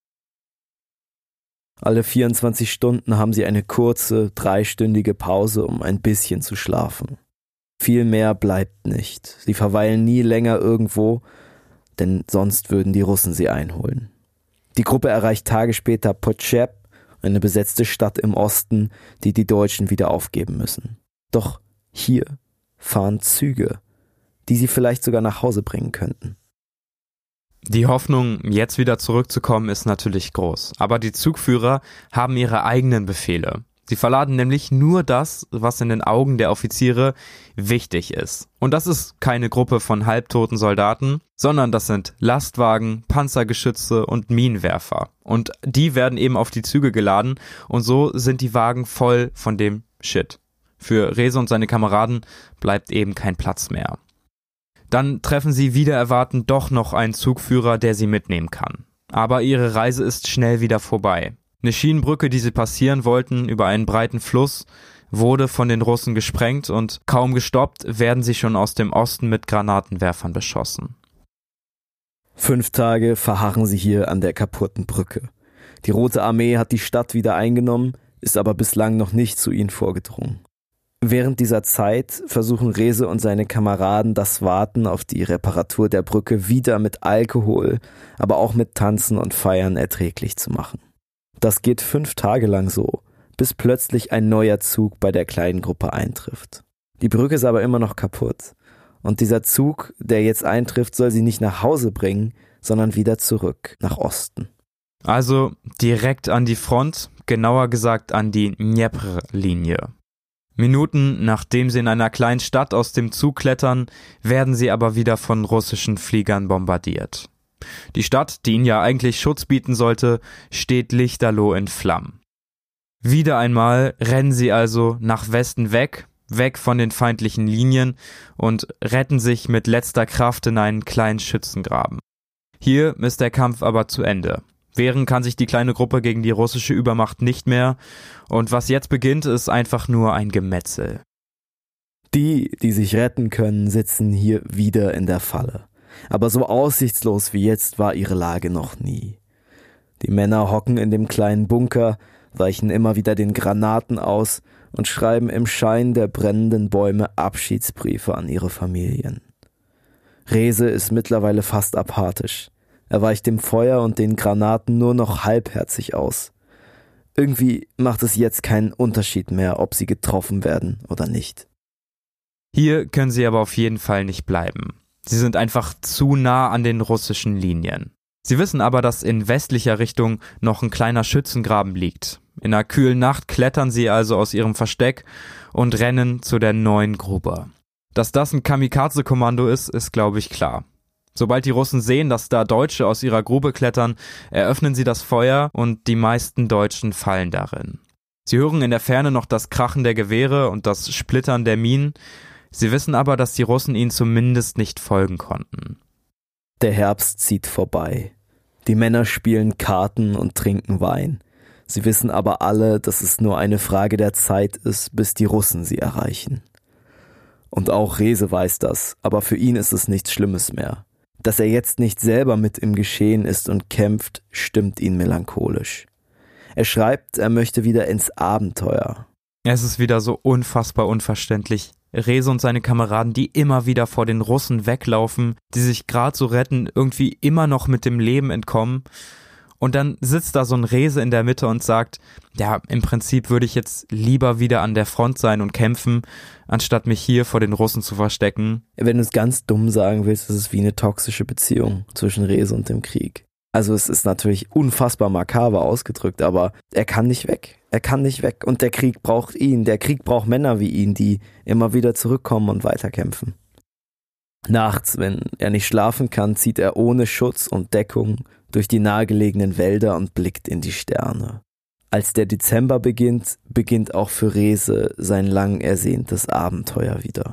Alle 24 Stunden haben sie eine kurze, 3-stündige Pause, um ein bisschen zu schlafen. Viel mehr bleibt nicht. Sie verweilen nie länger irgendwo, denn sonst würden die Russen sie einholen. Die Gruppe erreicht Tage später Potschep, eine besetzte Stadt im Osten, die die Deutschen wieder aufgeben müssen. Doch hier fahren Züge, die sie vielleicht sogar nach Hause bringen könnten. Die Hoffnung, jetzt wieder zurückzukommen, ist natürlich groß. Aber die Zugführer haben ihre eigenen Befehle. Sie verladen nämlich nur das, was in den Augen der Offiziere wichtig ist. Und das ist keine Gruppe von halbtoten Soldaten, sondern das sind Lastwagen, Panzergeschütze und Minenwerfer. Und die werden eben auf die Züge geladen und so sind die Wagen voll von dem Shit. Für Rehse und seine Kameraden bleibt eben kein Platz mehr. Dann treffen sie wider Erwarten doch noch einen Zugführer, der sie mitnehmen kann. Aber ihre Reise ist schnell wieder vorbei. Eine Schienenbrücke, die sie passieren wollten über einen breiten Fluss, wurde von den Russen gesprengt und kaum gestoppt, werden sie schon aus dem Osten mit Granatenwerfern beschossen. 5 Tage verharren sie hier an der kaputten Brücke. Die Rote Armee hat die Stadt wieder eingenommen, ist aber bislang noch nicht zu ihnen vorgedrungen. Während dieser Zeit versuchen Rehse und seine Kameraden das Warten auf die Reparatur der Brücke wieder mit Alkohol, aber auch mit Tanzen und Feiern erträglich zu machen. Das geht 5 Tage lang so, bis plötzlich ein neuer Zug bei der kleinen Gruppe eintrifft. Die Brücke ist aber immer noch kaputt. Und dieser Zug, der jetzt eintrifft, soll sie nicht nach Hause bringen, sondern wieder zurück nach Osten. Also direkt an die Front, genauer gesagt an die Dnepr-Linie. Minuten nachdem sie in einer kleinen Stadt aus dem Zug klettern, werden sie aber wieder von russischen Fliegern bombardiert. Die Stadt, die ihnen ja eigentlich Schutz bieten sollte, steht lichterloh in Flammen. Wieder einmal rennen sie also nach Westen weg von den feindlichen Linien und retten sich mit letzter Kraft in einen kleinen Schützengraben. Hier ist der Kampf aber zu Ende. Wehren kann sich die kleine Gruppe gegen die russische Übermacht nicht mehr und was jetzt beginnt, ist einfach nur ein Gemetzel. Die sich retten können, sitzen hier wieder in der Falle. Aber so aussichtslos wie jetzt war ihre Lage noch nie. Die Männer hocken in dem kleinen Bunker, weichen immer wieder den Granaten aus und schreiben im Schein der brennenden Bäume Abschiedsbriefe an ihre Familien. Rehse ist mittlerweile fast apathisch. Er weicht dem Feuer und den Granaten nur noch halbherzig aus. Irgendwie macht es jetzt keinen Unterschied mehr, ob sie getroffen werden oder nicht. Hier können sie aber auf jeden Fall nicht bleiben. Sie sind einfach zu nah an den russischen Linien. Sie wissen aber, dass in westlicher Richtung noch ein kleiner Schützengraben liegt. In einer kühlen Nacht klettern sie also aus ihrem Versteck und rennen zu der neuen Grube. Dass das ein Kamikaze-Kommando ist, glaube ich klar. Sobald die Russen sehen, dass da Deutsche aus ihrer Grube klettern, eröffnen sie das Feuer und die meisten Deutschen fallen darin. Sie hören in der Ferne noch das Krachen der Gewehre und das Splittern der Minen. Sie wissen aber, dass die Russen ihnen zumindest nicht folgen konnten. Der Herbst zieht vorbei. Die Männer spielen Karten und trinken Wein. Sie wissen aber alle, dass es nur eine Frage der Zeit ist, bis die Russen sie erreichen. Und auch Rehse weiß das, aber für ihn ist es nichts Schlimmes mehr. Dass er jetzt nicht selber mit im Geschehen ist und kämpft, stimmt ihn melancholisch. Er schreibt, er möchte wieder ins Abenteuer. Es ist wieder so unfassbar unverständlich. Rehse und seine Kameraden, die immer wieder vor den Russen weglaufen, die sich gerade so retten, irgendwie immer noch mit dem Leben entkommen. Und dann sitzt da so ein Rehse in der Mitte und sagt, ja, im Prinzip würde ich jetzt lieber wieder an der Front sein und kämpfen, anstatt mich hier vor den Russen zu verstecken. Wenn du es ganz dumm sagen willst, ist es wie eine toxische Beziehung zwischen Rehse und dem Krieg. Also es ist natürlich unfassbar makaber ausgedrückt, aber er kann nicht weg. Er kann nicht weg und der Krieg braucht ihn. Der Krieg braucht Männer wie ihn, die immer wieder zurückkommen und weiterkämpfen. Nachts, wenn er nicht schlafen kann, zieht er ohne Schutz und Deckung durch die nahegelegenen Wälder und blickt in die Sterne. Als der Dezember beginnt, beginnt auch für Rehse sein lang ersehntes Abenteuer wieder.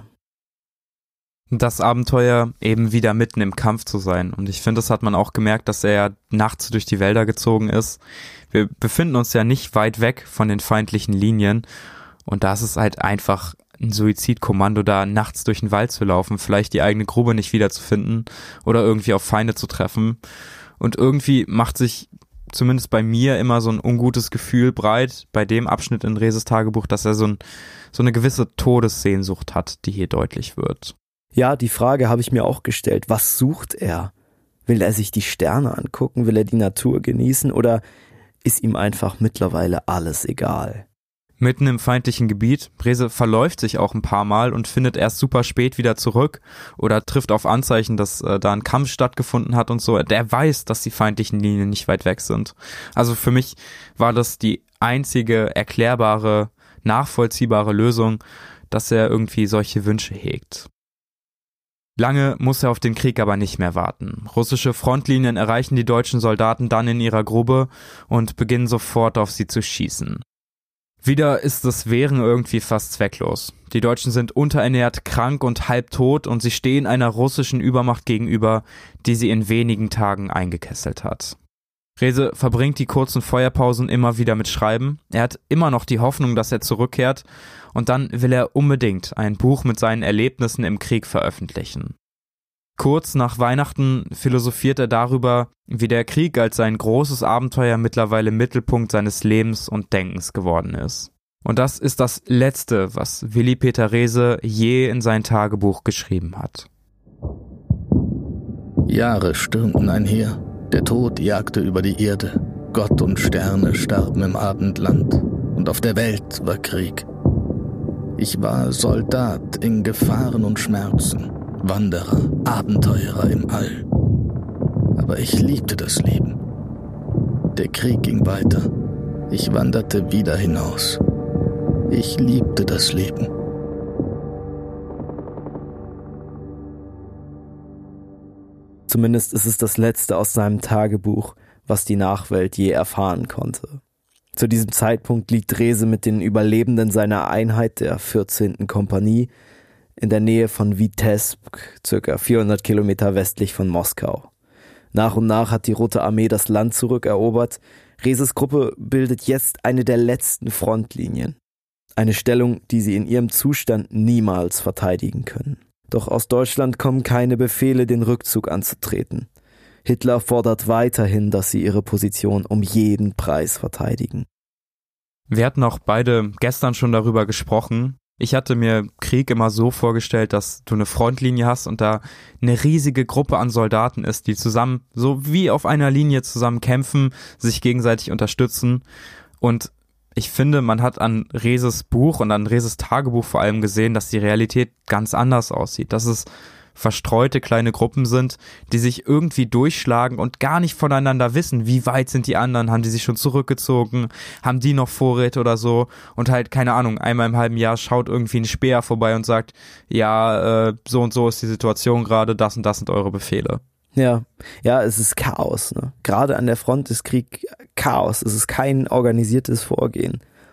Das Abenteuer, eben wieder mitten im Kampf zu sein. Und ich finde, das hat man auch gemerkt, dass er ja nachts durch die Wälder gezogen ist. Wir befinden uns ja nicht weit weg von den feindlichen Linien. Und da ist es halt einfach ein Suizidkommando, da nachts durch den Wald zu laufen, vielleicht die eigene Grube nicht wiederzufinden oder irgendwie auf Feinde zu treffen. Und irgendwie macht sich zumindest bei mir immer so ein ungutes Gefühl breit bei dem Abschnitt in Rehses Tagebuch, dass er so eine gewisse Todessehnsucht hat, die hier deutlich wird. Ja, die Frage habe ich mir auch gestellt. Was sucht er? Will er sich die Sterne angucken? Will er die Natur genießen? Oder ist ihm einfach mittlerweile alles egal? Mitten im feindlichen Gebiet, Rehse verläuft sich auch ein paar Mal und findet erst super spät wieder zurück oder trifft auf Anzeichen, dass da ein Kampf stattgefunden hat und so. Der weiß, dass die feindlichen Linien nicht weit weg sind. Also für mich war das die einzige erklärbare, nachvollziehbare Lösung, dass er irgendwie solche Wünsche hegt. Lange muss er auf den Krieg aber nicht mehr warten. Russische Frontlinien erreichen die deutschen Soldaten dann in ihrer Grube und beginnen sofort auf sie zu schießen. Wieder ist das Wehren irgendwie fast zwecklos. Die Deutschen sind unterernährt, krank und halbtot und sie stehen einer russischen Übermacht gegenüber, die sie in wenigen Tagen eingekesselt hat. Rehse verbringt die kurzen Feuerpausen immer wieder mit Schreiben. Er hat immer noch die Hoffnung, dass er zurückkehrt und dann will er unbedingt ein Buch mit seinen Erlebnissen im Krieg veröffentlichen. Kurz nach Weihnachten philosophiert er darüber, wie der Krieg als sein großes Abenteuer mittlerweile Mittelpunkt seines Lebens und Denkens geworden ist. Und das ist das Letzte, was Willi Peter Rehse je in sein Tagebuch geschrieben hat. Jahre stürmten einher, der Tod jagte über die Erde, Gott und Sterne starben im Abendland und auf der Welt war Krieg. Ich war Soldat in Gefahren und Schmerzen, Wanderer, Abenteurer im All. Aber ich liebte das Leben. Der Krieg ging weiter. Ich wanderte wieder hinaus. Ich liebte das Leben. Zumindest ist es das Letzte aus seinem Tagebuch, was die Nachwelt je erfahren konnte. Zu diesem Zeitpunkt liegt Rehse mit den Überlebenden seiner Einheit, der 14. Kompanie, in der Nähe von Witebsk, ca. 400 Kilometer westlich von Moskau. Nach und nach hat die Rote Armee das Land zurückerobert. Rehses Gruppe bildet jetzt eine der letzten Frontlinien. Eine Stellung, die sie in ihrem Zustand niemals verteidigen können. Doch aus Deutschland kommen keine Befehle, den Rückzug anzutreten. Hitler fordert weiterhin, dass sie ihre Position um jeden Preis verteidigen. Wir hatten auch beide gestern schon darüber gesprochen. Ich hatte mir Krieg immer so vorgestellt, dass du eine Frontlinie hast und da eine riesige Gruppe an Soldaten ist, die zusammen, so wie auf einer Linie zusammen kämpfen, sich gegenseitig unterstützen. Und ich finde, man hat an Rehses Buch und an Rehses Tagebuch vor allem gesehen, dass die Realität ganz anders aussieht. Dass es verstreute kleine Gruppen sind, die sich irgendwie durchschlagen und gar nicht voneinander wissen, wie weit sind die anderen, haben die sich schon zurückgezogen, haben die noch Vorräte oder so und halt, keine Ahnung, einmal im halben Jahr schaut irgendwie ein Späher vorbei und sagt, ja, so und so ist die Situation gerade, das und das sind eure Befehle. Ja, es ist Chaos, ne? Gerade an der Front ist Krieg Chaos, es ist kein organisiertes Vorgehen.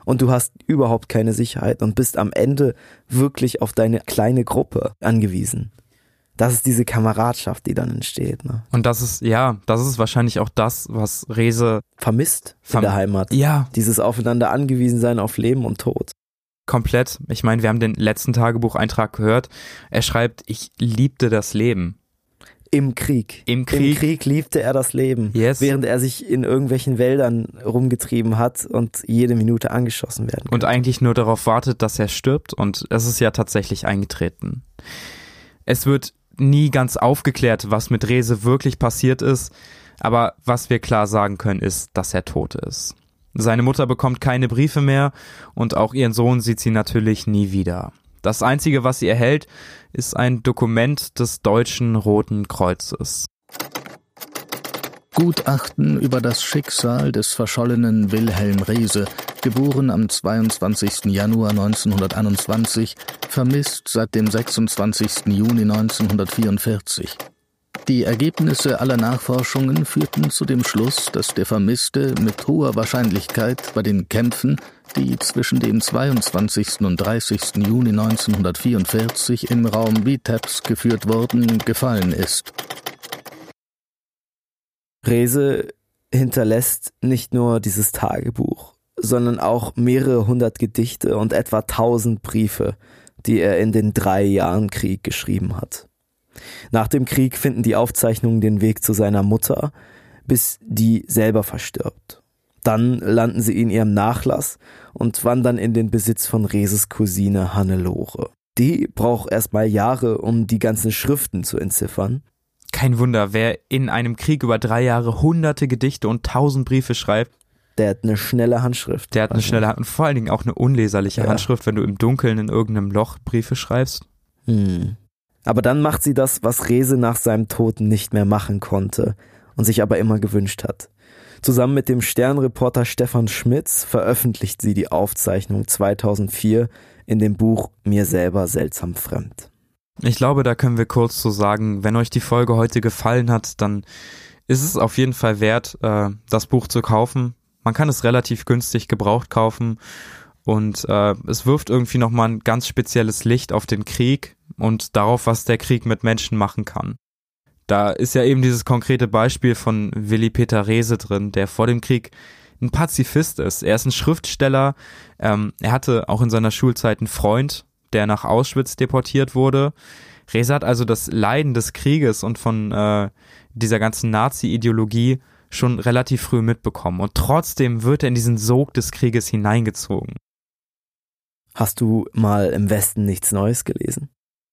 Und du hast überhaupt keine Sicherheit und bist am Ende wirklich auf deine kleine Gruppe angewiesen. Das ist diese Kameradschaft, die dann entsteht. Ne? Und das ist wahrscheinlich auch das, was Rehse vermisst in der Heimat. Ja. Dieses Aufeinander angewiesen sein auf Leben und Tod. Komplett. Ich meine, wir haben den letzten Tagebucheintrag gehört. Er schreibt, ich liebte das Leben. Im Krieg. Im Krieg liebte er das Leben, während er sich in irgendwelchen Wäldern rumgetrieben hat und jede Minute angeschossen werden konnte. Und eigentlich nur darauf wartet, dass er stirbt, und es ist ja tatsächlich eingetreten. Es wird nie ganz aufgeklärt, was mit Rehse wirklich passiert ist, aber was wir klar sagen können, ist, dass er tot ist. Seine Mutter bekommt keine Briefe mehr und auch ihren Sohn sieht sie natürlich nie wieder. Das Einzige, was sie erhält, ist ein Dokument des Deutschen Roten Kreuzes. Gutachten über das Schicksal des verschollenen Wilhelm Rehse, geboren am 22. Januar 1921, vermisst seit dem 26. Juni 1944. Die Ergebnisse aller Nachforschungen führten zu dem Schluss, dass der Vermisste mit hoher Wahrscheinlichkeit bei den Kämpfen, die zwischen dem 22. und 30. Juni 1944 im Raum Vitebsk geführt wurden, gefallen ist. Rehse hinterlässt nicht nur dieses Tagebuch, sondern auch mehrere hundert Gedichte und etwa 1000 Briefe, die er in den 3 Jahren Krieg geschrieben hat. Nach dem Krieg finden die Aufzeichnungen den Weg zu seiner Mutter, bis die selber verstirbt. Dann landen sie in ihrem Nachlass und wandern in den Besitz von Rehses Cousine Hannelore. Die braucht erstmal Jahre, um die ganzen Schriften zu entziffern. Kein Wunder, wer in einem Krieg über 3 Jahre hunderte Gedichte und 1000 Briefe schreibt. Der hat eine schnelle Handschrift. Der hat eine schnelle Handschrift und vor allen Dingen auch eine unleserliche Handschrift, wenn du im Dunkeln in irgendeinem Loch Briefe schreibst. Aber dann macht sie das, was Rehse nach seinem Tod nicht mehr machen konnte und sich aber immer gewünscht hat. Zusammen mit dem Sternreporter Stefan Schmitz veröffentlicht sie die Aufzeichnung 2004 in dem Buch Mir selber seltsam fremd. Ich glaube, da können wir kurz so sagen, wenn euch die Folge heute gefallen hat, dann ist es auf jeden Fall wert, das Buch zu kaufen. Man kann es relativ günstig gebraucht kaufen und es wirft irgendwie nochmal ein ganz spezielles Licht auf den Krieg und darauf, was der Krieg mit Menschen machen kann. Da ist ja eben dieses konkrete Beispiel von Willi Peter Rehse drin, der vor dem Krieg ein Pazifist ist. Er ist ein Schriftsteller, er hatte auch in seiner Schulzeit einen Freund, der nach Auschwitz deportiert wurde. Rehse hat also das Leiden des Krieges und von dieser ganzen Nazi-Ideologie schon relativ früh mitbekommen. Und trotzdem wird er in diesen Sog des Krieges hineingezogen. Hast du mal Im Westen nichts Neues gelesen?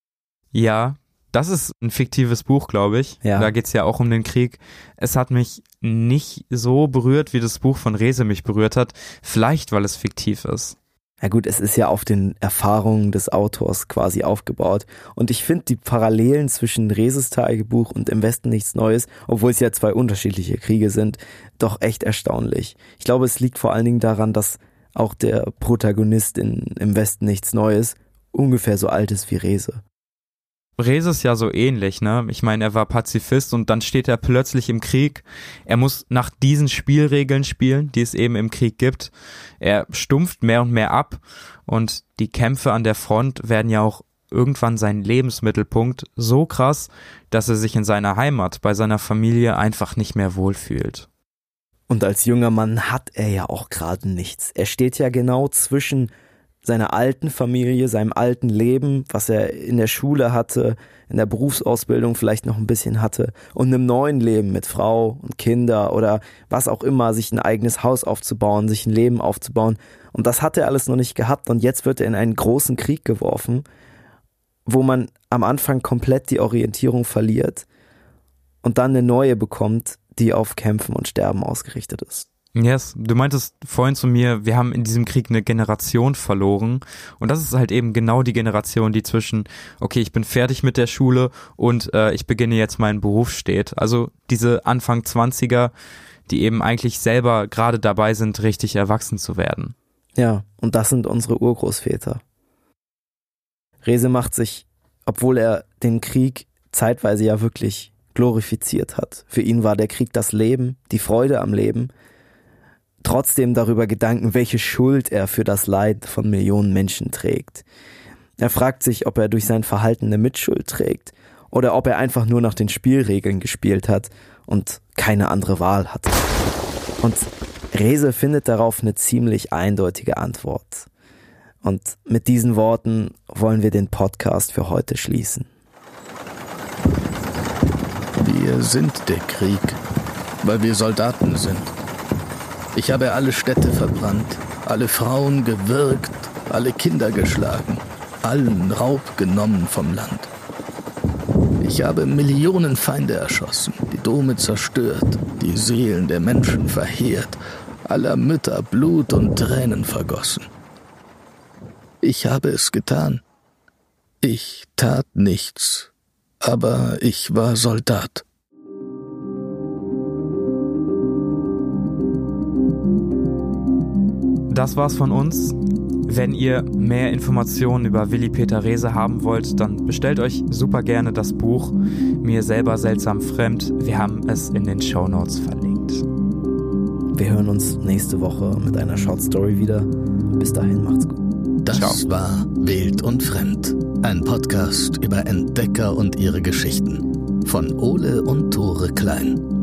Ja, das ist ein fiktives Buch, glaube ich. Ja. Da geht's ja auch um den Krieg. Es hat mich nicht so berührt, wie das Buch von Rehse mich berührt hat. Vielleicht, weil es fiktiv ist. Ja gut, es ist ja auf den Erfahrungen des Autors quasi aufgebaut. Und ich finde die Parallelen zwischen Rehses Tagebuch und Im Westen nichts Neues, obwohl es ja 2 unterschiedliche Kriege sind, doch echt erstaunlich. Ich glaube, es liegt vor allen Dingen daran, dass auch der Protagonist in Im Westen nichts Neues ungefähr so alt ist wie Rehse. Rehse ist ja so ähnlich, ne? Ich meine, er war Pazifist und dann steht er plötzlich im Krieg. Er muss nach diesen Spielregeln spielen, die es eben im Krieg gibt. Er stumpft mehr und mehr ab und die Kämpfe an der Front werden ja auch irgendwann sein Lebensmittelpunkt so krass, dass er sich in seiner Heimat, bei seiner Familie einfach nicht mehr wohlfühlt. Und als junger Mann hat er ja auch gerade nichts. Er steht ja genau zwischen seiner alten Familie, seinem alten Leben, was er in der Schule hatte, in der Berufsausbildung vielleicht noch ein bisschen hatte, und einem neuen Leben mit Frau und Kinder oder was auch immer, sich ein eigenes Haus aufzubauen, sich ein Leben aufzubauen. Und das hat er alles noch nicht gehabt und jetzt wird er in einen großen Krieg geworfen, wo man am Anfang komplett die Orientierung verliert und dann eine neue bekommt, die auf Kämpfen und Sterben ausgerichtet ist. Yes, du meintest vorhin zu mir, wir haben in diesem Krieg eine Generation verloren und das ist halt eben genau die Generation, die zwischen, okay, ich bin fertig mit der Schule und ich beginne jetzt meinen Beruf steht. Also diese Anfang 20er, die eben eigentlich selber gerade dabei sind, richtig erwachsen zu werden. Ja, und das sind unsere Urgroßväter. Rehse macht sich, obwohl er den Krieg zeitweise ja wirklich glorifiziert hat. Für ihn war der Krieg das Leben, die Freude am Leben. trotzdem darüber Gedanken, welche Schuld er für das Leid von Millionen Menschen trägt. Er fragt sich, ob er durch sein Verhalten eine Mitschuld trägt oder ob er einfach nur nach den Spielregeln gespielt hat und keine andere Wahl hatte. Und Reze findet darauf eine ziemlich eindeutige Antwort. Und mit diesen Worten wollen wir den Podcast für heute schließen. Wir sind der Krieg, weil wir Soldaten sind. Ich habe alle Städte verbrannt, alle Frauen gewürgt, alle Kinder geschlagen, allen Raub genommen vom Land. Ich habe Millionen Feinde erschossen, die Dome zerstört, die Seelen der Menschen verheert, aller Mütter Blut und Tränen vergossen. Ich habe es getan. Ich tat nichts, aber ich war Soldat. Das war's von uns. Wenn ihr mehr Informationen über Willy Peter Reze haben wollt, dann bestellt euch super gerne das Buch Mir selber seltsam fremd. Wir haben es in den Shownotes verlinkt. Wir hören uns nächste Woche mit einer Short Story wieder. Bis dahin, macht's gut. Das war Wild und Fremd, ein Podcast über Entdecker und ihre Geschichten von Ole und Tore Klein.